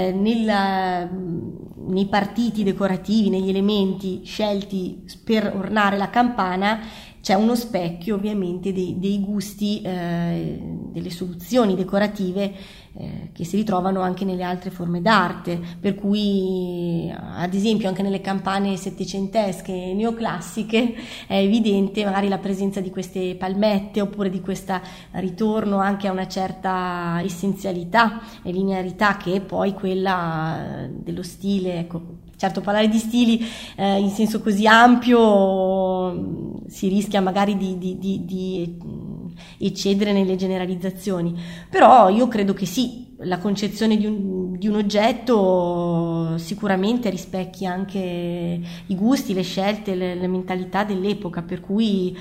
nei partiti decorativi, negli elementi scelti per ornare la campana, c'è uno specchio ovviamente dei gusti, delle soluzioni decorative che si ritrovano anche nelle altre forme d'arte, per cui ad esempio anche nelle campane settecentesche neoclassiche è evidente magari la presenza di queste palmette, oppure di questo ritorno anche a una certa essenzialità e linearità che è poi quella dello stile, ecco. Certo, parlare di stili in senso così ampio si rischia magari di eccedere nelle generalizzazioni, però io credo che sì, la concezione di un oggetto sicuramente rispecchi anche i gusti, le scelte, le mentalità dell'epoca, per cui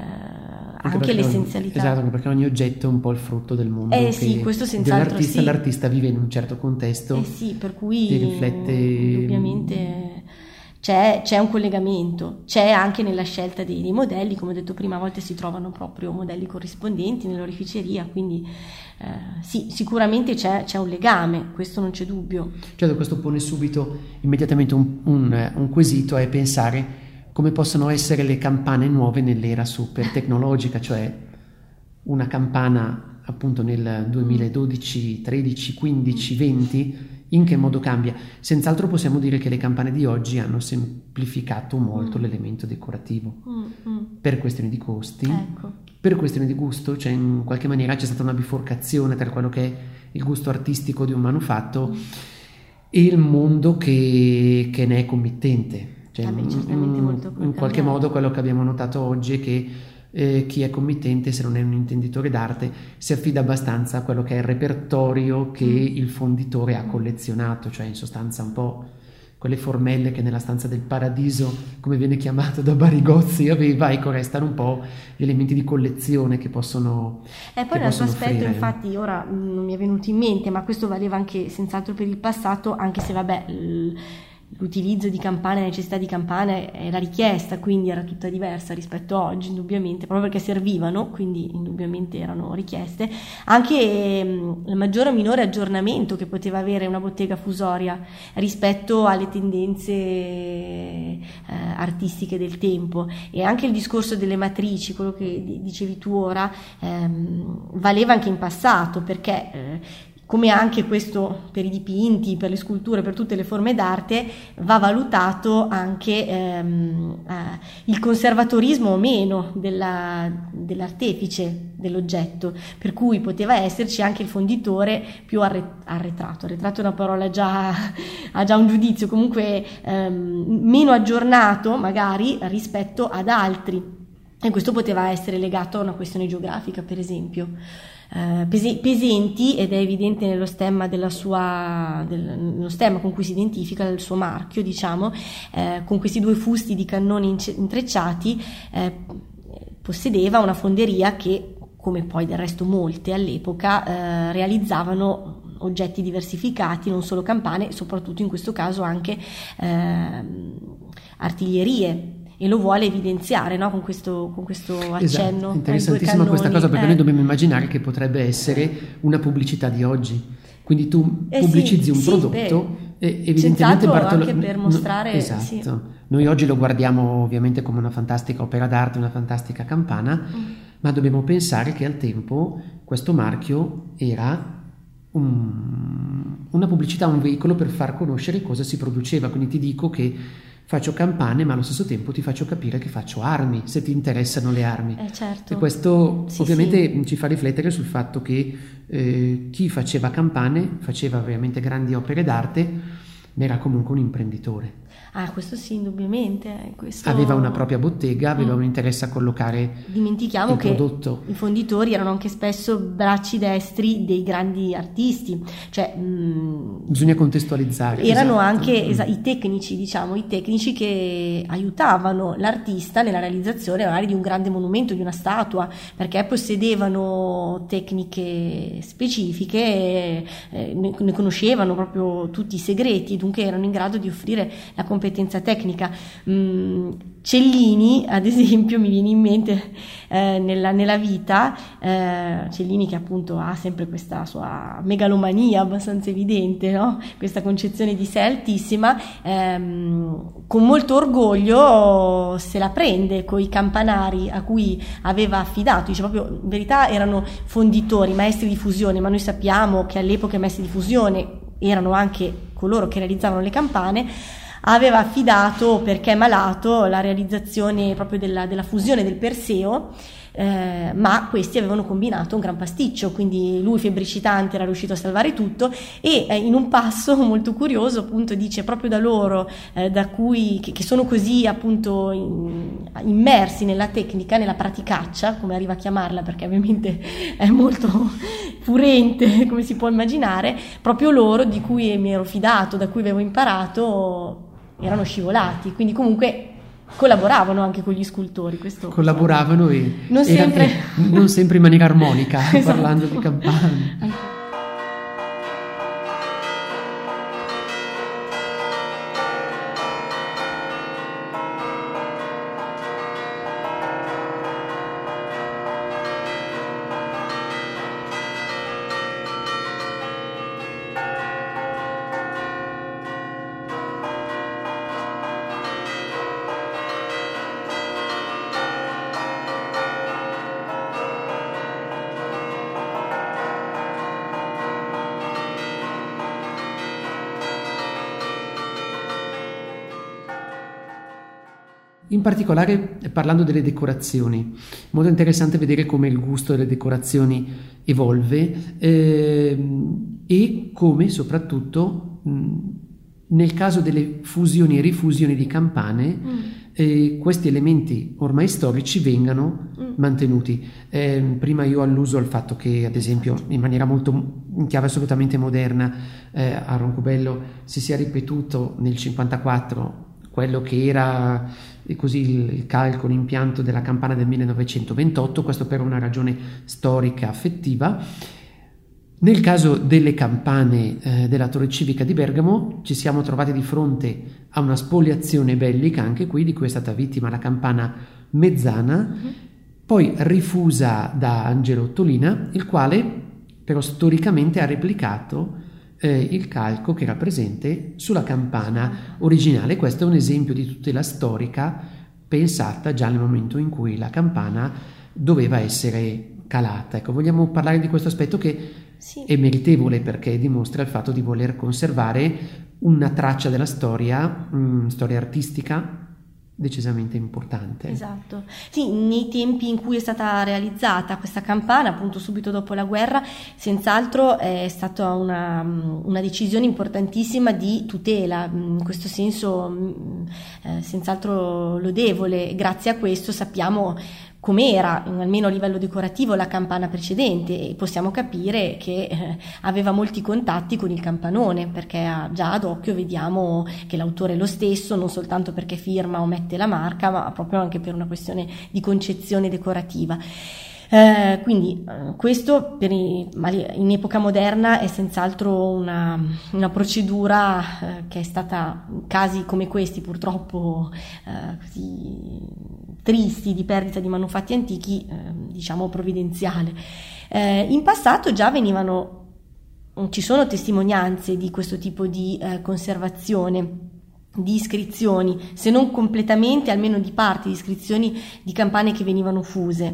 anche l'essenzialità. Esatto, perché ogni oggetto è un po' il frutto del mondo sì, questo senz'altro dell'artista, sì. L'artista vive in un certo contesto sì, per cui riflette. Indubbiamente c'è un collegamento, c'è anche nella scelta dei modelli, come ho detto prima, a volte si trovano proprio modelli corrispondenti nell'oreficeria, quindi sì, sicuramente c'è un legame, questo non c'è dubbio. Certo, questo pone subito immediatamente un quesito, è pensare come possono essere le campane nuove nell'era super tecnologica, cioè una campana appunto nel 2012, 13, 15, 20, in che modo cambia? Senz'altro possiamo dire che le campane di oggi hanno semplificato molto l'elemento decorativo per questioni di costi, ecco. Per questioni di gusto, cioè in qualche maniera c'è stata una biforcazione tra quello che è il gusto artistico di un manufatto e il mondo che ne è committente. Cioè, certamente molto in qualche modo quello che abbiamo notato oggi è che chi è committente, se non è un intenditore d'arte, si affida abbastanza a quello che è il repertorio che il fonditore ha collezionato, cioè in sostanza un po' quelle formelle che nella stanza del paradiso, come viene chiamato da Barigozzi, aveva, ecco, restano un po' gli elementi di collezione che possono poi un altro aspetto, infatti ora non mi è venuto in mente, ma questo valeva anche senz'altro per il passato, anche se vabbè l'utilizzo di campane, la necessità di campane era richiesta, quindi era tutta diversa rispetto a oggi, indubbiamente, proprio perché servivano, quindi indubbiamente erano richieste. Anche il maggiore o minore aggiornamento che poteva avere una bottega fusoria rispetto alle tendenze artistiche del tempo, e anche il discorso delle matrici, quello che dicevi tu ora, valeva anche in passato, perché come anche questo per i dipinti, per le sculture, per tutte le forme d'arte, va valutato anche il conservatorismo o meno dell'artefice dell'oggetto, per cui poteva esserci anche il fonditore più arretrato è una parola ha già un giudizio, comunque meno aggiornato magari rispetto ad altri, e questo poteva essere legato a una questione geografica, per esempio. Pesenti, ed è evidente nello stemma nello stemma con cui si identifica il suo marchio, diciamo, con questi due fusti di cannoni intrecciati, possedeva una fonderia che, come poi del resto molte all'epoca, realizzavano oggetti diversificati, non solo campane, soprattutto in questo caso anche artiglierie. E lo vuole evidenziare, no? con questo accenno. Esatto, interessantissima questa cosa, perché noi dobbiamo immaginare che potrebbe essere una pubblicità di oggi. Quindi tu pubblicizzi un prodotto e evidentemente anche per mostrare. Esatto. Sì. Noi oggi lo guardiamo ovviamente come una fantastica opera d'arte, una fantastica campana, ma dobbiamo pensare che al tempo questo marchio era una pubblicità, un veicolo per far conoscere cosa si produceva. Quindi ti dico che faccio campane, ma allo stesso tempo ti faccio capire che faccio armi, se ti interessano le armi. Certo. E questo ovviamente ci fa riflettere sul fatto che chi faceva campane faceva veramente grandi opere d'arte, ma era comunque un imprenditore. Questo sì, indubbiamente. Aveva una propria bottega, aveva un interesse a collocare Dimentichiamo il che prodotto. I fonditori erano anche spesso bracci destri dei grandi artisti, cioè bisogna contestualizzare. Erano anche i tecnici, diciamo, i tecnici che aiutavano l'artista nella realizzazione magari di un grande monumento, di una statua, perché possedevano tecniche specifiche, ne conoscevano proprio tutti i segreti, dunque erano in grado di offrire la competenza tecnica. Cellini, ad esempio, mi viene in mente nella vita, Cellini, che appunto ha sempre questa sua megalomania abbastanza evidente, no? Questa concezione di sé altissima, con molto orgoglio se la prende con i campanari a cui aveva affidato, dice proprio, in verità erano fonditori, maestri di fusione, ma noi sappiamo che all'epoca i maestri di fusione erano anche coloro che realizzavano le campane. Aveva affidato, perché malato, la realizzazione proprio della fusione del Perseo, ma questi avevano combinato un gran pasticcio, quindi lui, febbricitante, era riuscito a salvare tutto, e in un passo molto curioso appunto dice proprio da loro, che sono così appunto immersi nella tecnica, nella praticaccia, come arriva a chiamarla, perché ovviamente è molto furente come si può immaginare, proprio loro di cui mi ero fidato, da cui avevo imparato, erano scivolati, quindi comunque collaboravano anche con gli scultori. Questo collaboravano e non sempre in maniera armonica. Esatto. Parlando di campane. In particolare, parlando delle decorazioni, molto interessante vedere come il gusto delle decorazioni evolve e come soprattutto nel caso delle fusioni e rifusioni di campane questi elementi ormai storici vengano mantenuti. Prima io alluso al fatto che, ad esempio, in maniera molto in chiave assolutamente moderna, a Roncobello si sia ripetuto nel 54 quello che era così il calcolo, l'impianto della campana del 1928, questo per una ragione storica affettiva. Nel caso delle campane della Torre Civica di Bergamo ci siamo trovati di fronte a una spoliazione bellica, anche qui, di cui è stata vittima la campana Mezzana, poi rifusa da Angelo Ottolina, il quale però storicamente ha replicato il calco che era presente sulla campana originale. Questo è un esempio di tutela storica pensata già nel momento in cui la campana doveva essere calata. Ecco, vogliamo parlare di questo aspetto che è meritevole, perché dimostra il fatto di voler conservare una traccia della storia artistica decisamente importante. Esatto. Sì, nei tempi in cui è stata realizzata questa campana, appunto subito dopo la guerra, senz'altro è stata una decisione importantissima di tutela, in questo senso senz'altro lodevole. Grazie a questo sappiamo com'era, almeno a livello decorativo, la campana precedente, e possiamo capire che aveva molti contatti con il campanone, perché già ad occhio vediamo che l'autore è lo stesso, non soltanto perché firma o mette la marca, ma proprio anche per una questione di concezione decorativa. Quindi questo in epoca moderna è senz'altro una procedura che è stata, in casi come questi purtroppo così tristi di perdita di manufatti antichi, diciamo provvidenziale. In passato già ci sono testimonianze di questo tipo di conservazione di iscrizioni, se non completamente, almeno di parti di iscrizioni di campane che venivano fuse.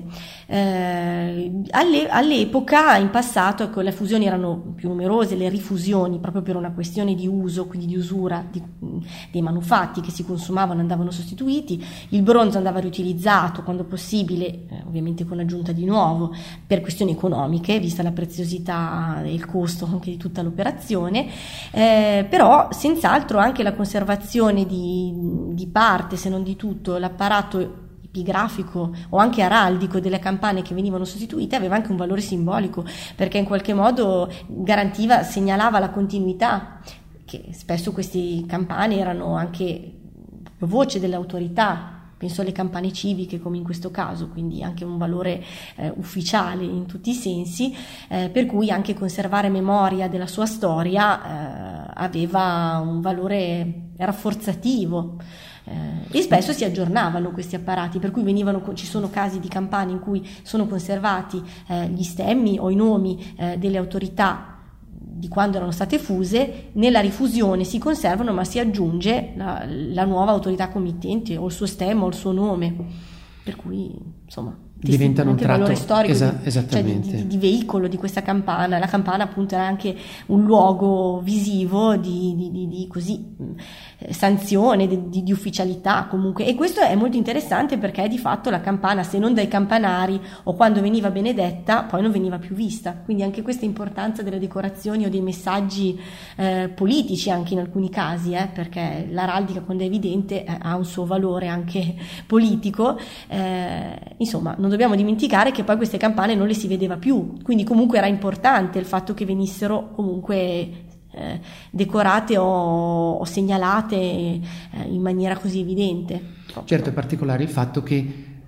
All'epoca, in passato, ecco, le fusioni erano più numerose, le rifusioni, proprio per una questione di uso, quindi di usura dei manufatti che si consumavano, andavano sostituiti. Il bronzo andava riutilizzato quando possibile, ovviamente con l'aggiunta di nuovo, per questioni economiche, vista la preziosità e il costo anche di tutta l'operazione, però senz'altro anche la conservazione di parte, se non di tutto, l'apparato epigrafico o anche araldico delle campane che venivano sostituite aveva anche un valore simbolico, perché in qualche modo segnalava la continuità, che spesso queste campane erano anche voce delle autorità. Penso alle campane civiche, come in questo caso, quindi anche un valore ufficiale in tutti i sensi, per cui anche conservare memoria della sua storia aveva un valore rafforzativo. E spesso si aggiornavano questi apparati, per cui ci sono casi di campane in cui sono conservati gli stemmi o i nomi delle autorità di quando erano state fuse. Nella rifusione si conservano, ma si aggiunge la nuova autorità committente o il suo stemma o il suo nome, per cui insomma diventano un tratto valore storico, esattamente. Cioè di veicolo di questa campana. La campana appunto era anche un luogo visivo di così sanzione, di ufficialità comunque, e questo è molto interessante perché di fatto la campana, se non dai campanari o quando veniva benedetta, poi non veniva più vista, quindi anche questa importanza delle decorazioni o dei messaggi politici anche in alcuni casi, perché l'araldica, quando è evidente, ha un suo valore anche politico. Insomma, non dobbiamo dimenticare che poi queste campane non le si vedeva più, quindi comunque era importante il fatto che venissero comunque decorate o segnalate in maniera così evidente. Certo, è particolare il fatto che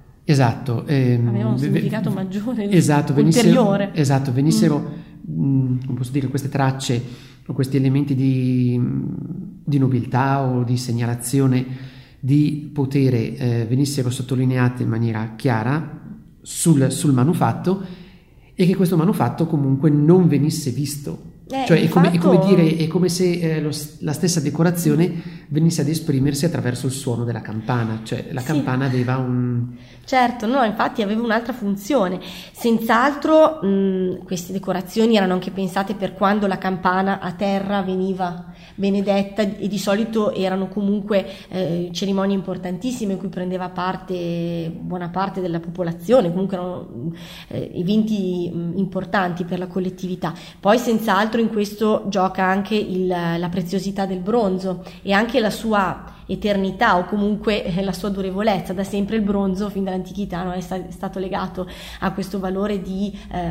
aveva un significato maggiore, ulteriore. Venissero come posso dire, queste tracce o questi elementi di nobiltà o di segnalazione di potere venissero sottolineati in maniera chiara sul manufatto, e che questo manufatto comunque non venisse visto. Cioè è come se la stessa decorazione venisse ad esprimersi attraverso il suono della campana, cioè la campana aveva un... Certo, no, infatti aveva un'altra funzione. Senz'altro queste decorazioni erano anche pensate per quando la campana a terra veniva benedetta, e di solito erano comunque cerimonie importantissime in cui prendeva parte buona parte della popolazione, comunque erano eventi importanti per la collettività. Poi senz'altro in questo gioca anche la preziosità del bronzo e anche la sua eternità, o comunque la sua durevolezza. Da sempre il bronzo, fin dall'antichità, no, è stato legato a questo valore di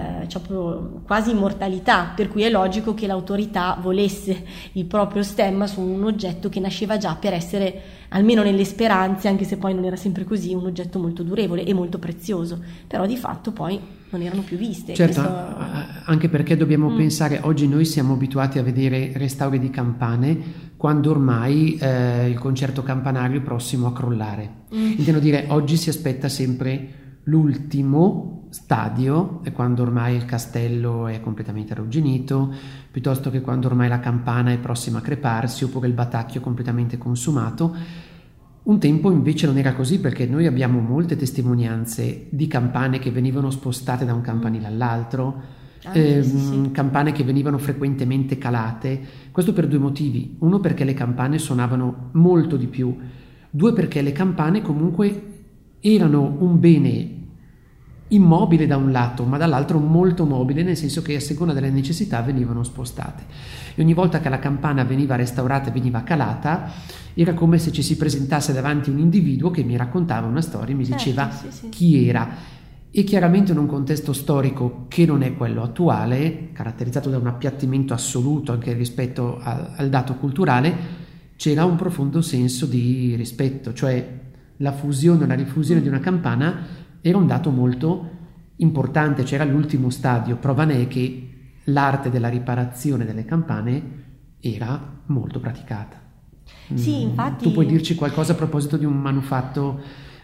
quasi immortalità, per cui è logico che l'autorità volesse il proprio stemma su un oggetto che nasceva già per essere, almeno nelle speranze, anche se poi non era sempre così, un oggetto molto durevole e molto prezioso, però di fatto poi non erano più viste. Certo, anche perché dobbiamo pensare, oggi noi siamo abituati a vedere restauri di campane quando ormai il concerto campanario è prossimo a crollare. Intendo dire, oggi si aspetta sempre l'ultimo stadio, è quando ormai il castello è completamente arrugginito, piuttosto che quando ormai la campana è prossima a creparsi, oppure il batacchio completamente consumato. Un tempo invece non era così, perché noi abbiamo molte testimonianze di campane che venivano spostate da un campanile all'altro, campane che venivano frequentemente calate. Questo per due motivi: uno, perché le campane suonavano molto di più; due, perché le campane comunque erano un bene immobile da un lato, ma dall'altro molto mobile, nel senso che a seconda delle necessità venivano spostate, e ogni volta che la campana veniva restaurata e veniva calata era come se ci si presentasse davanti un individuo che mi raccontava una storia, mi diceva chi era. E chiaramente in un contesto storico che non è quello attuale, caratterizzato da un appiattimento assoluto anche rispetto al dato culturale, c'era un profondo senso di rispetto, cioè la fusione o la rifusione di una campana era un dato molto importante, c'era l'ultimo stadio. Prova ne è che l'arte della riparazione delle campane era molto praticata. Sì, infatti. Tu puoi dirci qualcosa a proposito di un manufatto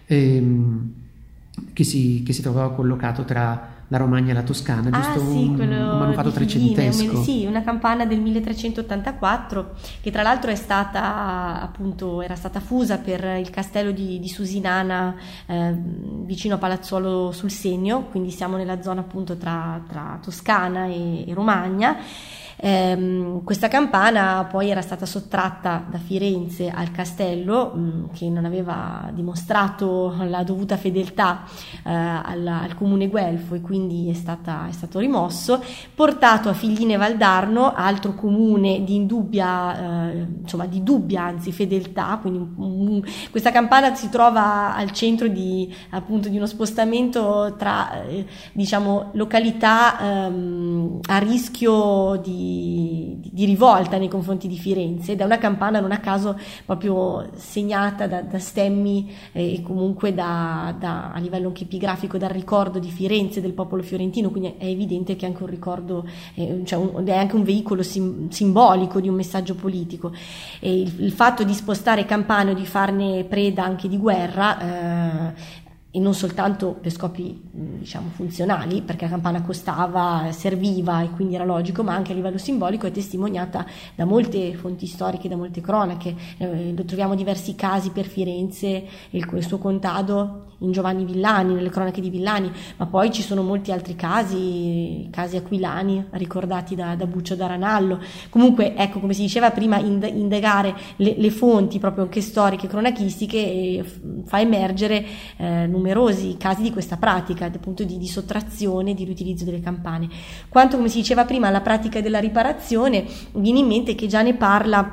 che si trovava collocato tra la Romagna e la Toscana, giusto? Un manufatto trecentesco. Sì, una campana del 1384 che tra l'altro era stata fusa per il castello di Susinana, vicino a Palazzuolo sul Segno, quindi siamo nella zona appunto tra Toscana e Romagna. Questa campana poi era stata sottratta da Firenze al castello, che non aveva dimostrato la dovuta fedeltà al comune guelfo, e quindi è stato rimosso, portato a Figline Valdarno, altro comune di dubbia anzi fedeltà. Quindi questa campana si trova al centro di uno spostamento tra località a rischio di rivolta nei confronti di Firenze, ed è una campana non a caso proprio segnata da stemmi e comunque a livello anche epigrafico dal ricordo di Firenze, del popolo fiorentino, quindi è evidente che è anche un ricordo, è anche un veicolo simbolico di un messaggio politico. E il fatto di spostare campane o di farne preda anche di guerra, e non soltanto per scopi funzionali, perché la campana serviva e quindi era logico, ma anche a livello simbolico, è testimoniata da molte fonti storiche, da molte cronache. Troviamo diversi casi per Firenze e il suo contado in Giovanni Villani, nelle cronache di Villani, ma poi ci sono molti altri casi aquilani ricordati da Buccio d'Aranallo. Comunque, ecco, come si diceva prima, indagare le fonti proprio anche storiche, cronachistiche, fa emergere numerosi casi di questa pratica, appunto di sottrazione, di riutilizzo delle campane. Quanto, come si diceva prima, alla pratica della riparazione, viene in mente che già ne parla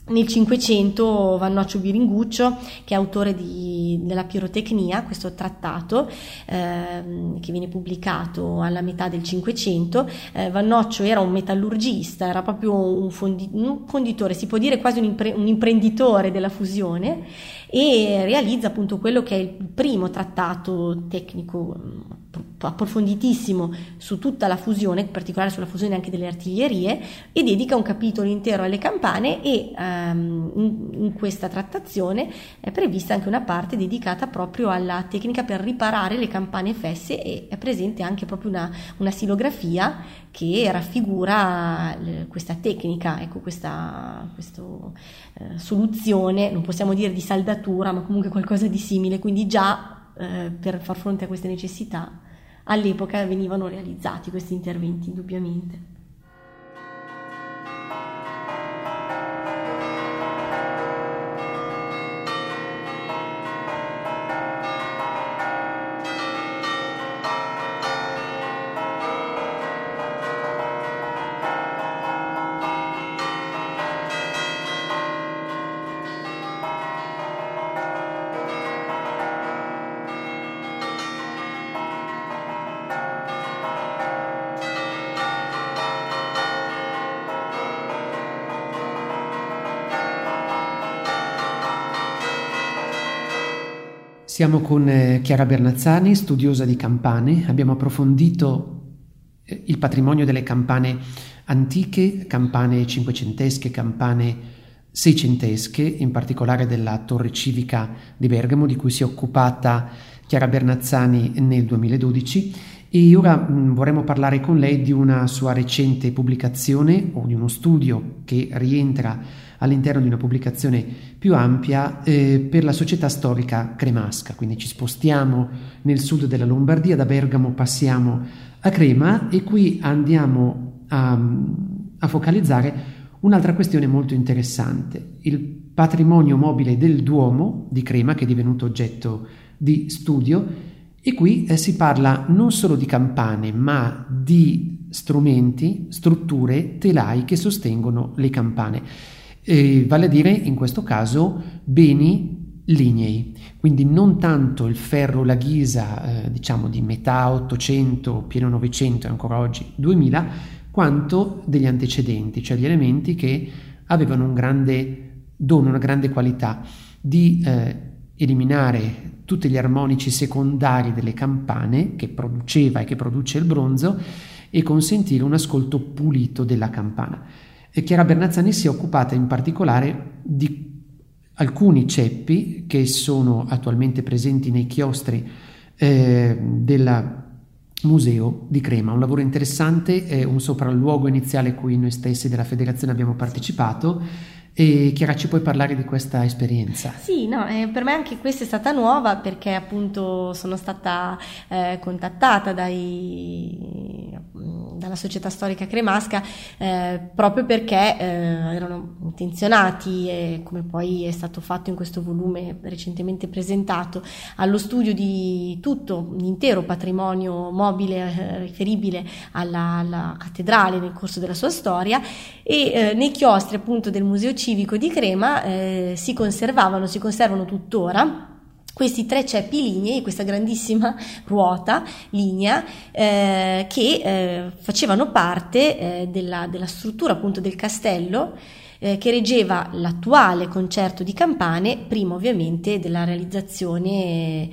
Nel Cinquecento Vannoccio Biringuccio, che è autore della pirotecnia, questo trattato che viene pubblicato alla metà del Cinquecento. Vannoccio era un metallurgista, era proprio un fonditore, si può dire quasi un imprenditore della fusione, e realizza appunto quello che è il primo trattato tecnico approfonditissimo su tutta la fusione, in particolare sulla fusione anche delle artiglierie, e dedica un capitolo intero alle campane, e in questa trattazione è prevista anche una parte dedicata proprio alla tecnica per riparare le campane fesse, e è presente anche proprio una silografia che raffigura questa tecnica, ecco, questa soluzione, non possiamo dire di saldatura, ma comunque qualcosa di simile, quindi già per far fronte a queste necessità all'epoca venivano realizzati questi interventi, indubbiamente. Siamo con Chiara Bernazzani, studiosa di campane. Abbiamo approfondito il patrimonio delle campane antiche, campane cinquecentesche, campane seicentesche, in particolare della Torre Civica di Bergamo, di cui si è occupata Chiara Bernazzani nel 2012. E ora vorremmo parlare con lei di una sua recente pubblicazione, o di uno studio che rientra all'interno di una pubblicazione più ampia per la Società Storica Cremasca. Quindi ci spostiamo nel sud della Lombardia, da Bergamo passiamo a Crema, e qui andiamo a focalizzare un'altra questione molto interessante: il patrimonio mobile del Duomo di Crema, che è divenuto oggetto di studio. E qui si parla non solo di campane, ma di strumenti, strutture, telai che sostengono le campane. Vale a dire, in questo caso, beni lignei, quindi non tanto il ferro, la ghisa, diciamo di metà 800, pieno 900 e ancora oggi 2000, quanto degli antecedenti, cioè gli elementi che avevano un grande dono, una grande qualità di eliminare tutti gli armonici secondari delle campane che produceva e che produce il bronzo, e consentire un ascolto pulito della campana. E Chiara Bernazzani si è occupata in particolare di alcuni ceppi che sono attualmente presenti nei chiostri del Museo di Crema. Un lavoro interessante, un sopralluogo iniziale a cui noi stessi della federazione abbiamo partecipato. E Chiara, ci puoi parlare di questa esperienza? Sì, no, per me anche questa è stata nuova, perché appunto sono stata contattata dalla Società Storica Cremasca proprio perché erano intenzionati, e come poi è stato fatto in questo volume recentemente presentato, allo studio di tutto l'intero patrimonio mobile riferibile alla cattedrale nel corso della sua storia, e nei chiostri appunto del Museo Civico di Crema si conservano tuttora questi 3 ceppi lignei, questa grandissima ruota lignea che facevano parte della struttura appunto del castello che reggeva l'attuale concerto di campane, prima ovviamente della realizzazione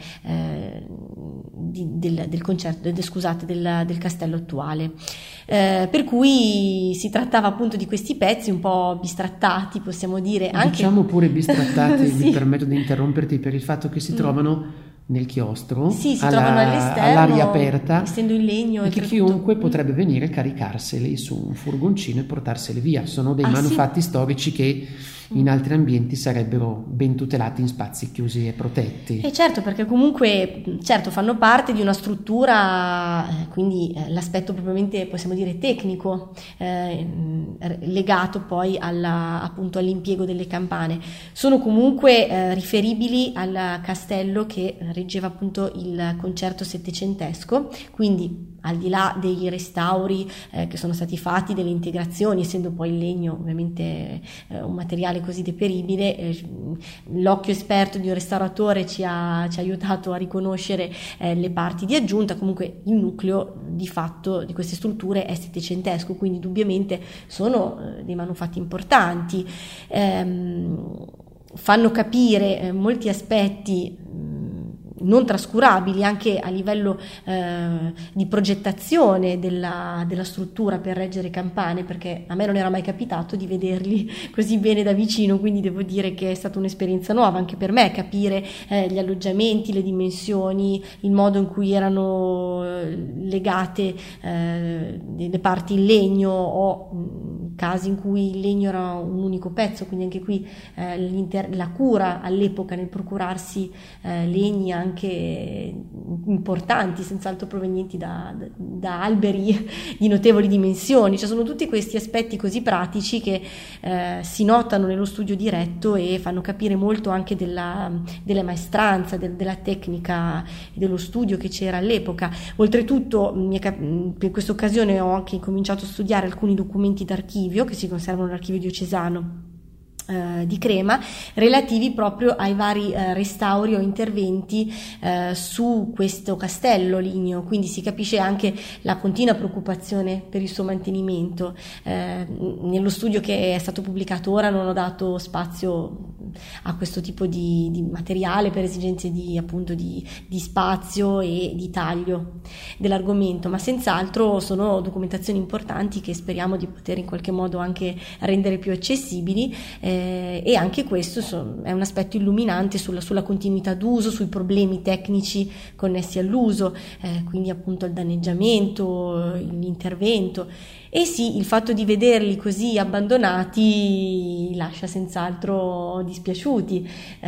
del castello attuale. Per cui si trattava appunto di questi pezzi un po' bistrattati, possiamo dire. Diciamo pure bistrattati, sì. Mi permetto di interromperti, per il fatto che si trovano nel chiostro, sì, si trovano all'esterno, all'aria aperta, essendo in legno, e che chiunque potrebbe venire e caricarseli su un furgoncino e portarseli via. Sono dei manufatti storici che in altri ambienti sarebbero ben tutelati in spazi chiusi e protetti. E certo, perché comunque fanno parte di una struttura, quindi l'aspetto propriamente, possiamo dire, tecnico, legato poi appunto all'impiego delle campane. Sono comunque riferibili al castello che reggeva appunto il concerto settecentesco, quindi al di là dei restauri che sono stati fatti, delle integrazioni, essendo poi il legno ovviamente un materiale materiale così deperibile. L'occhio esperto di un restauratore ci ha aiutato a riconoscere le parti di aggiunta. Comunque il nucleo di fatto di queste strutture è settecentesco, quindi indubbiamente sono dei manufatti importanti, fanno capire molti aspetti non trascurabili anche a livello di progettazione della struttura per reggere campane, perché a me non era mai capitato di vederli così bene da vicino, quindi devo dire che è stata un'esperienza nuova anche per me capire gli alloggiamenti, le dimensioni, il modo in cui erano legate le parti in legno o casi in cui il legno era un unico pezzo, quindi anche qui la cura all'epoca nel procurarsi legni anche importanti, senz'altro provenienti da alberi di notevoli dimensioni. Cioè sono tutti questi aspetti così pratici che si notano nello studio diretto e fanno capire molto anche della maestranza, della tecnica e dello studio che c'era all'epoca. Oltretutto per questa occasione ho anche cominciato a studiare alcuni documenti d'archivio che si conservano all'archivio diocesano di Crema, relativi proprio ai vari restauri o interventi su questo castello ligneo, quindi si capisce anche la continua preoccupazione per il suo mantenimento. Nello studio che è stato pubblicato ora non ho dato spazio a questo tipo di materiale per esigenze appunto di spazio e di taglio dell'argomento, ma senz'altro sono documentazioni importanti che speriamo di poter in qualche modo anche rendere più accessibili. E anche questo è un aspetto illuminante sulla continuità d'uso, sui problemi tecnici connessi all'uso, quindi appunto il danneggiamento, l'intervento. E sì, il fatto di vederli così abbandonati lascia senz'altro dispiaciuti.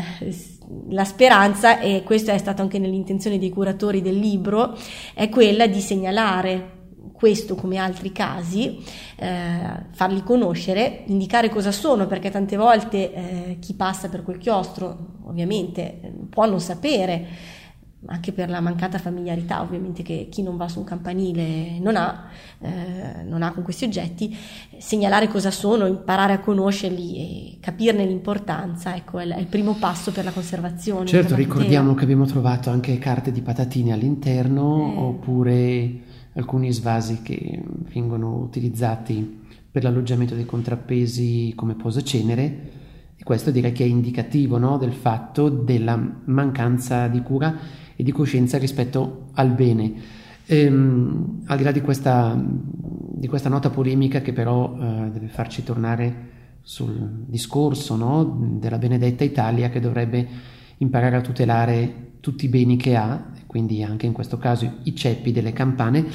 La speranza, e questa è stata anche nell'intenzione dei curatori del libro, è quella di segnalare questo come altri casi, farli conoscere, indicare cosa sono, perché tante volte chi passa per quel chiostro ovviamente può non sapere, anche per la mancata familiarità ovviamente che chi non va su un campanile non ha con questi oggetti. Segnalare cosa sono, imparare a conoscerli e capirne l'importanza, ecco, è il primo passo per la conservazione. Certo, ricordiamo che abbiamo trovato anche carte di patatine all'interno, oppure alcuni svasi che vengono utilizzati per l'alloggiamento dei contrappesi come posacenere, e questo direi che è indicativo, no, del fatto della mancanza di cura e di coscienza rispetto al bene. Al di là di questa nota polemica che però deve farci tornare sul discorso, no, della benedetta Italia, che dovrebbe imparare a tutelare tutti i beni che ha, quindi anche in questo caso i ceppi delle campane.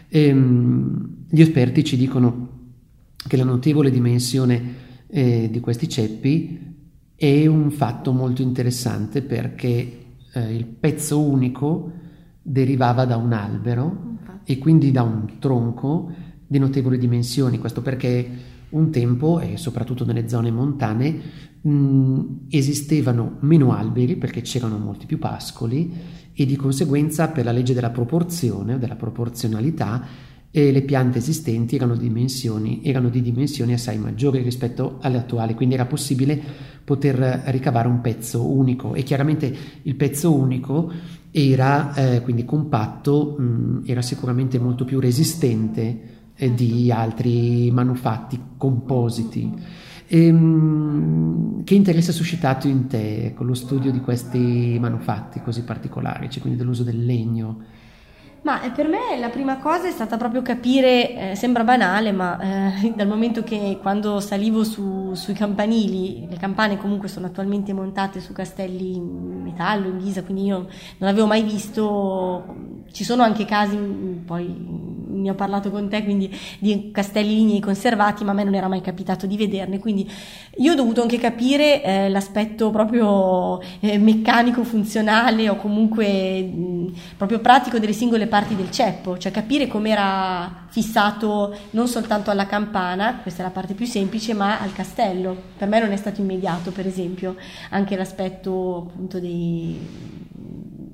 Gli esperti ci dicono che la notevole dimensione di questi ceppi è un fatto molto interessante, perché il pezzo unico derivava da un albero e quindi da un tronco di notevoli dimensioni. Questo perché un tempo, e soprattutto nelle zone montane, esistevano meno alberi perché c'erano molti più pascoli, e di conseguenza, per la legge della proporzione o della proporzionalità, le piante esistenti erano di dimensioni assai maggiori rispetto alle attuali, quindi era possibile poter ricavare un pezzo unico, e chiaramente il pezzo unico era quindi compatto, era sicuramente molto più resistente di altri manufatti compositi. Che interesse ha suscitato in te con lo studio di questi manufatti così particolari, cioè quindi dell'uso del legno? Ma per me la prima cosa è stata proprio capire, sembra banale, ma dal momento che quando salivo sui campanili, le campane comunque sono attualmente montate su castelli in metallo, in ghisa, quindi io non avevo mai visto, ci sono anche casi, poi ne ho parlato con te, quindi di castelli lignei conservati, ma a me non era mai capitato di vederne, quindi io ho dovuto anche capire l'aspetto proprio meccanico, funzionale o comunque proprio pratico delle singole parti del ceppo, cioè capire com'era fissato non soltanto alla campana, questa è la parte più semplice, ma al castello. Per me non è stato immediato, per esempio, anche l'aspetto appunto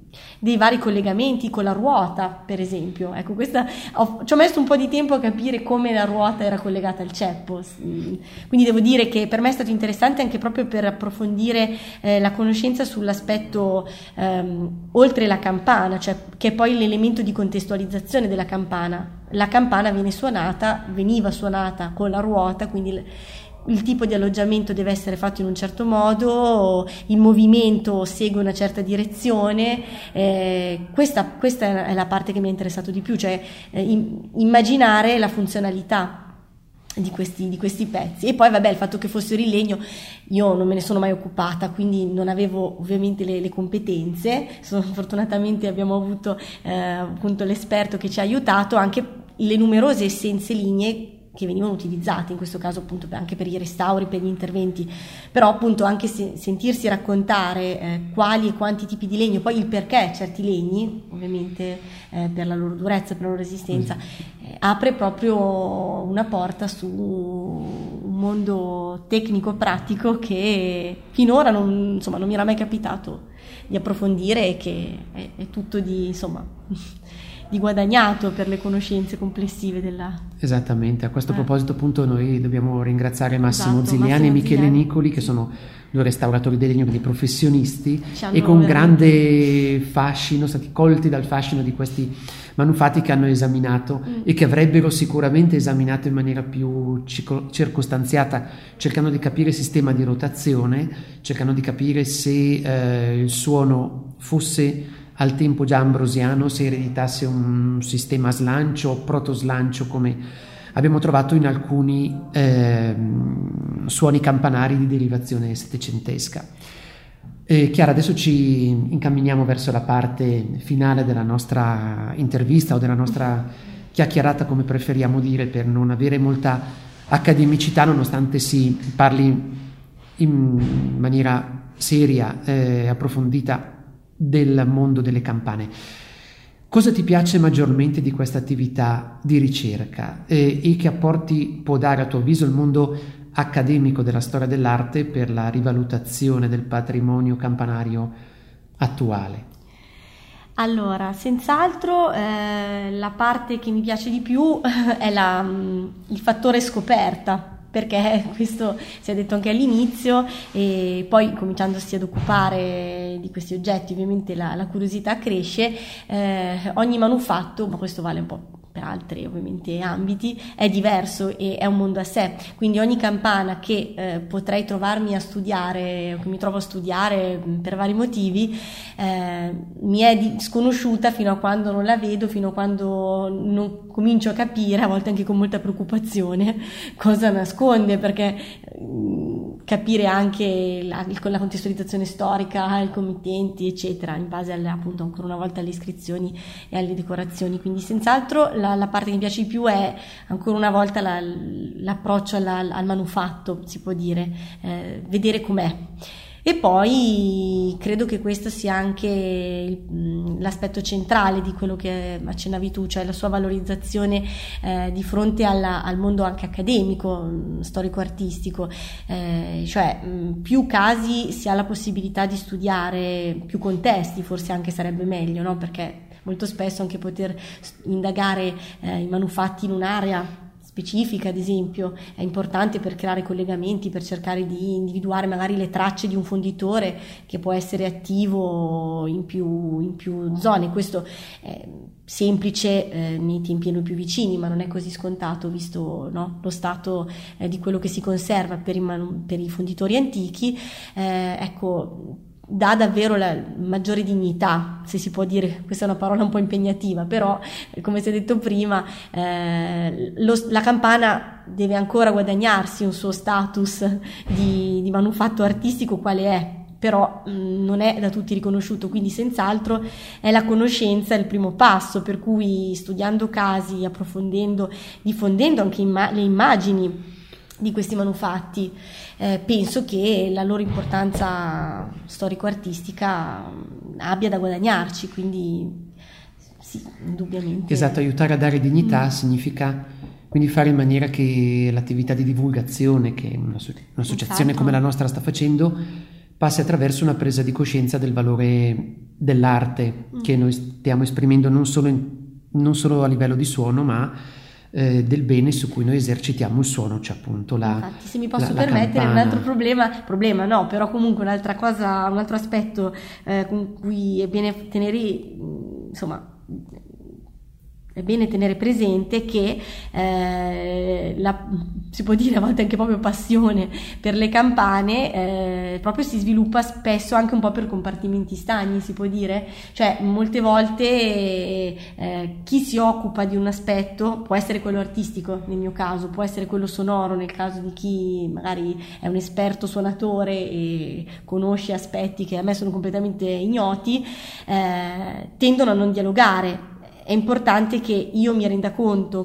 dei vari collegamenti con la ruota, per esempio. Ecco, ci ho messo un po' di tempo a capire come la ruota era collegata al ceppo, quindi devo dire che per me è stato interessante anche proprio per approfondire la conoscenza sull'aspetto oltre la campana, cioè che è poi l'elemento di contestualizzazione della campana. La campana veniva suonata con la ruota, quindi il tipo di alloggiamento deve essere fatto in un certo modo, il movimento segue una certa direzione. Questa è la parte che mi è interessato di più, cioè immaginare la funzionalità di questi pezzi. E poi vabbè, il fatto che fossero in legno, io non me ne sono mai occupata, quindi non avevo ovviamente le competenze. Fortunatamente abbiamo avuto appunto l'esperto che ci ha aiutato, anche le numerose essenze lignee che venivano utilizzate, in questo caso appunto anche per i restauri, per gli interventi, però appunto anche sentirsi raccontare quali e quanti tipi di legno, poi il perché certi legni, ovviamente per la loro durezza, per la loro resistenza, apre proprio una porta su un mondo tecnico-pratico che finora non mi era mai capitato di approfondire, e che è tutto di guadagnato per le conoscenze complessive della... Esattamente, a questo proposito appunto noi dobbiamo ringraziare Massimo Ziliani Massimo e Michele Ziliani. Nicoli, che sono due restauratori di legno, dei professionisti, e con grande fascino, stati colti dal fascino di questi manufatti che hanno esaminato e che avrebbero sicuramente esaminato in maniera più circostanziata, cercando di capire il sistema di rotazione, cercando di capire se il suono fosse al tempo già ambrosiano, se ereditasse un sistema a slancio o protoslancio, come abbiamo trovato in alcuni suoni campanari di derivazione settecentesca. Chiara, adesso ci incamminiamo verso la parte finale della nostra intervista, o della nostra chiacchierata, come preferiamo dire, per non avere molta accademicità, nonostante si parli in maniera seria e approfondita del mondo delle campane. Cosa ti piace maggiormente di questa attività di ricerca e che apporti può dare, a tuo avviso, il mondo accademico della storia dell'arte per la rivalutazione del patrimonio campanario attuale? Allora, senz'altro la parte che mi piace di più è il fattore scoperta, perché questo si è detto anche all'inizio, e poi cominciandosi ad occupare di questi oggetti ovviamente la curiosità cresce. Ogni manufatto, ma questo vale un po' per altri ovviamente ambiti, è diverso e è un mondo a sé, quindi ogni campana che potrei trovarmi a studiare, o che mi trovo a studiare per vari motivi, mi è sconosciuta fino a quando non la vedo, fino a quando non comincio a capire, a volte anche con molta preoccupazione, cosa nasconde, perché capire anche la contestualizzazione storica, i committenti eccetera, in base appunto ancora una volta alle iscrizioni e alle decorazioni. Quindi senz'altro la parte che mi piace di più è ancora una volta l'approccio al manufatto, si può dire, vedere com'è. E poi credo che questo sia anche l'aspetto centrale di quello che accennavi tu, cioè la sua valorizzazione di fronte al mondo anche accademico, storico-artistico, cioè più casi si ha la possibilità di studiare, più contesti forse anche sarebbe meglio, no? Perché molto spesso anche poter indagare i manufatti in un'area specifica, ad esempio, è importante per creare collegamenti, per cercare di individuare magari le tracce di un fonditore che può essere attivo in più zone. Questo è semplice nei tempi più vicini, ma non è così scontato, visto lo stato di quello che si conserva per i fonditori antichi. Ecco, dà davvero la maggiore dignità, se si può dire, questa è una parola un po' impegnativa, però come si è detto prima, la campana deve ancora guadagnarsi un suo status di manufatto artistico quale è, però non è da tutti riconosciuto, quindi senz'altro è la conoscenza il primo passo, per cui studiando casi, approfondendo, diffondendo anche le immagini di questi manufatti, penso che la loro importanza storico-artistica abbia da guadagnarci, quindi sì, indubbiamente. Esatto, aiutare a dare dignità significa quindi fare in maniera che l'attività di divulgazione che un'associazione come la nostra sta facendo passi attraverso una presa di coscienza del valore dell'arte che noi stiamo esprimendo non solo a livello di suono, ma del bene su cui noi esercitiamo il suono, cioè appunto Infatti, se mi posso permettere, un altro problema no, però comunque un'altra cosa, un altro aspetto con cui è bene tenere, insomma, è bene tenere presente che si può dire a volte anche proprio passione per le campane proprio si sviluppa spesso anche un po' per compartimenti stagni, si può dire, cioè molte volte chi si occupa di un aspetto può essere quello artistico nel mio caso, può essere quello sonoro nel caso di chi magari è un esperto suonatore e conosce aspetti che a me sono completamente ignoti, tendono a non dialogare. È importante che io mi renda conto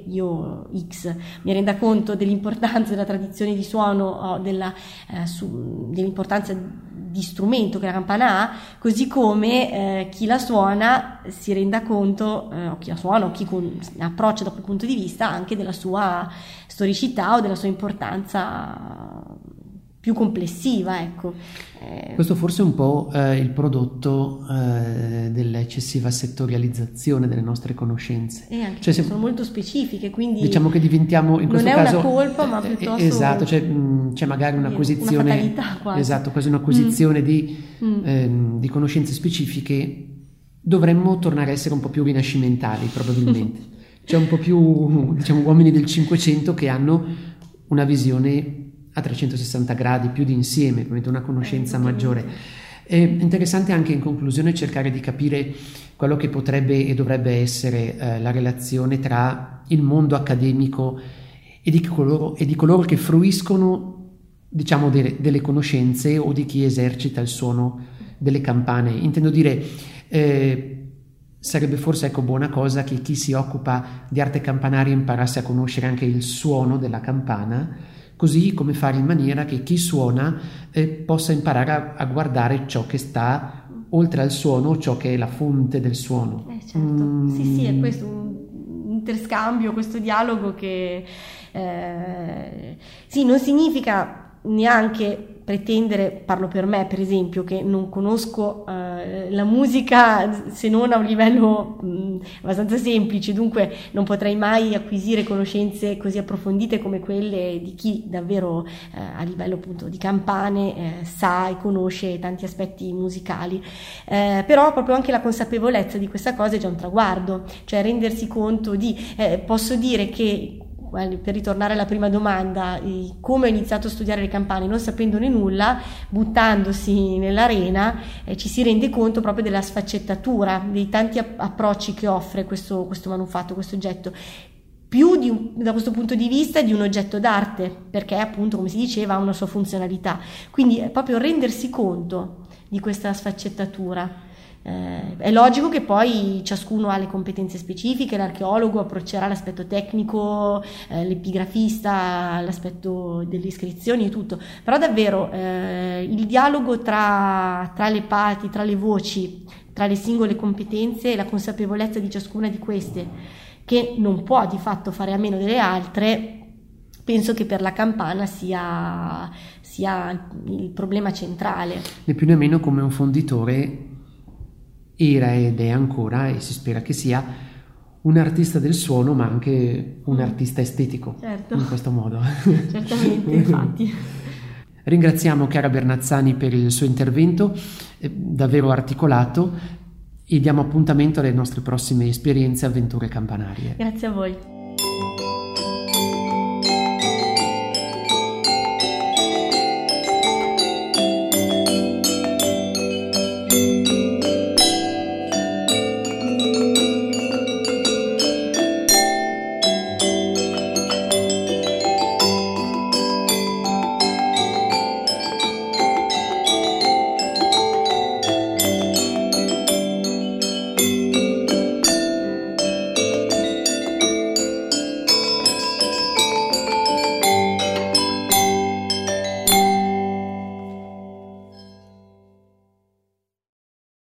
dell'importanza della tradizione di suono, dell'importanza di strumento che la campana ha, così come chi la suona si renda conto, o chi la suona o chi approccia da quel punto di vista anche della sua storicità o della sua importanza più complessiva, ecco. Questo forse è un po' il prodotto dell'eccessiva settorializzazione delle nostre conoscenze. E anche sono molto specifiche, quindi diciamo che diventiamo in questo caso non è una colpa, ma piuttosto esatto, c'è magari un'acquisizione, una fatalità quasi. Esatto, quasi un'acquisizione di conoscenze specifiche. Dovremmo tornare a essere un po' più rinascimentali, probabilmente. C'è un po' più, diciamo, uomini del Cinquecento che hanno una visione a 360 gradi, più di insieme, una conoscenza maggiore. È interessante anche in conclusione cercare di capire quello che potrebbe e dovrebbe essere la relazione tra il mondo accademico e di coloro che fruiscono, diciamo, delle conoscenze o di chi esercita il suono delle campane. Intendo dire, sarebbe forse buona cosa che chi si occupa di arte campanaria imparasse a conoscere anche il suono della campana, così come fare in maniera che chi suona possa imparare a guardare ciò che sta oltre al suono, ciò che è la fonte del suono. Certo. Sì, è questo un interscambio, questo dialogo che non significa neanche pretendere, parlo per me per esempio, che non conosco la musica se non a un livello abbastanza semplice, dunque non potrei mai acquisire conoscenze così approfondite come quelle di chi davvero a livello appunto di campane sa e conosce tanti aspetti musicali, però proprio anche la consapevolezza di questa cosa è già un traguardo, cioè rendersi conto posso dire che, per ritornare alla prima domanda, come ho iniziato a studiare le campane non sapendone nulla, buttandosi nell'arena, ci si rende conto proprio della sfaccettatura, dei tanti approcci che offre questo manufatto, questo oggetto, più da questo punto di vista di un oggetto d'arte, perché appunto, come si diceva, ha una sua funzionalità, quindi è proprio rendersi conto di questa sfaccettatura. È logico che poi ciascuno ha le competenze specifiche, l'archeologo approccerà l'aspetto tecnico, l'epigrafista l'aspetto delle iscrizioni e tutto, però davvero il dialogo tra le parti, tra le voci, tra le singole competenze e la consapevolezza di ciascuna di queste, che non può di fatto fare a meno delle altre, penso che per la campana sia il problema centrale. Né più né meno come un fonditore era ed è ancora, e si spera che sia, un artista del suono, ma anche un artista estetico. Certo. In questo modo. Certamente, infatti. Ringraziamo Chiara Bernazzani per il suo intervento, davvero articolato, e diamo appuntamento alle nostre prossime esperienze e avventure campanarie. Grazie a voi.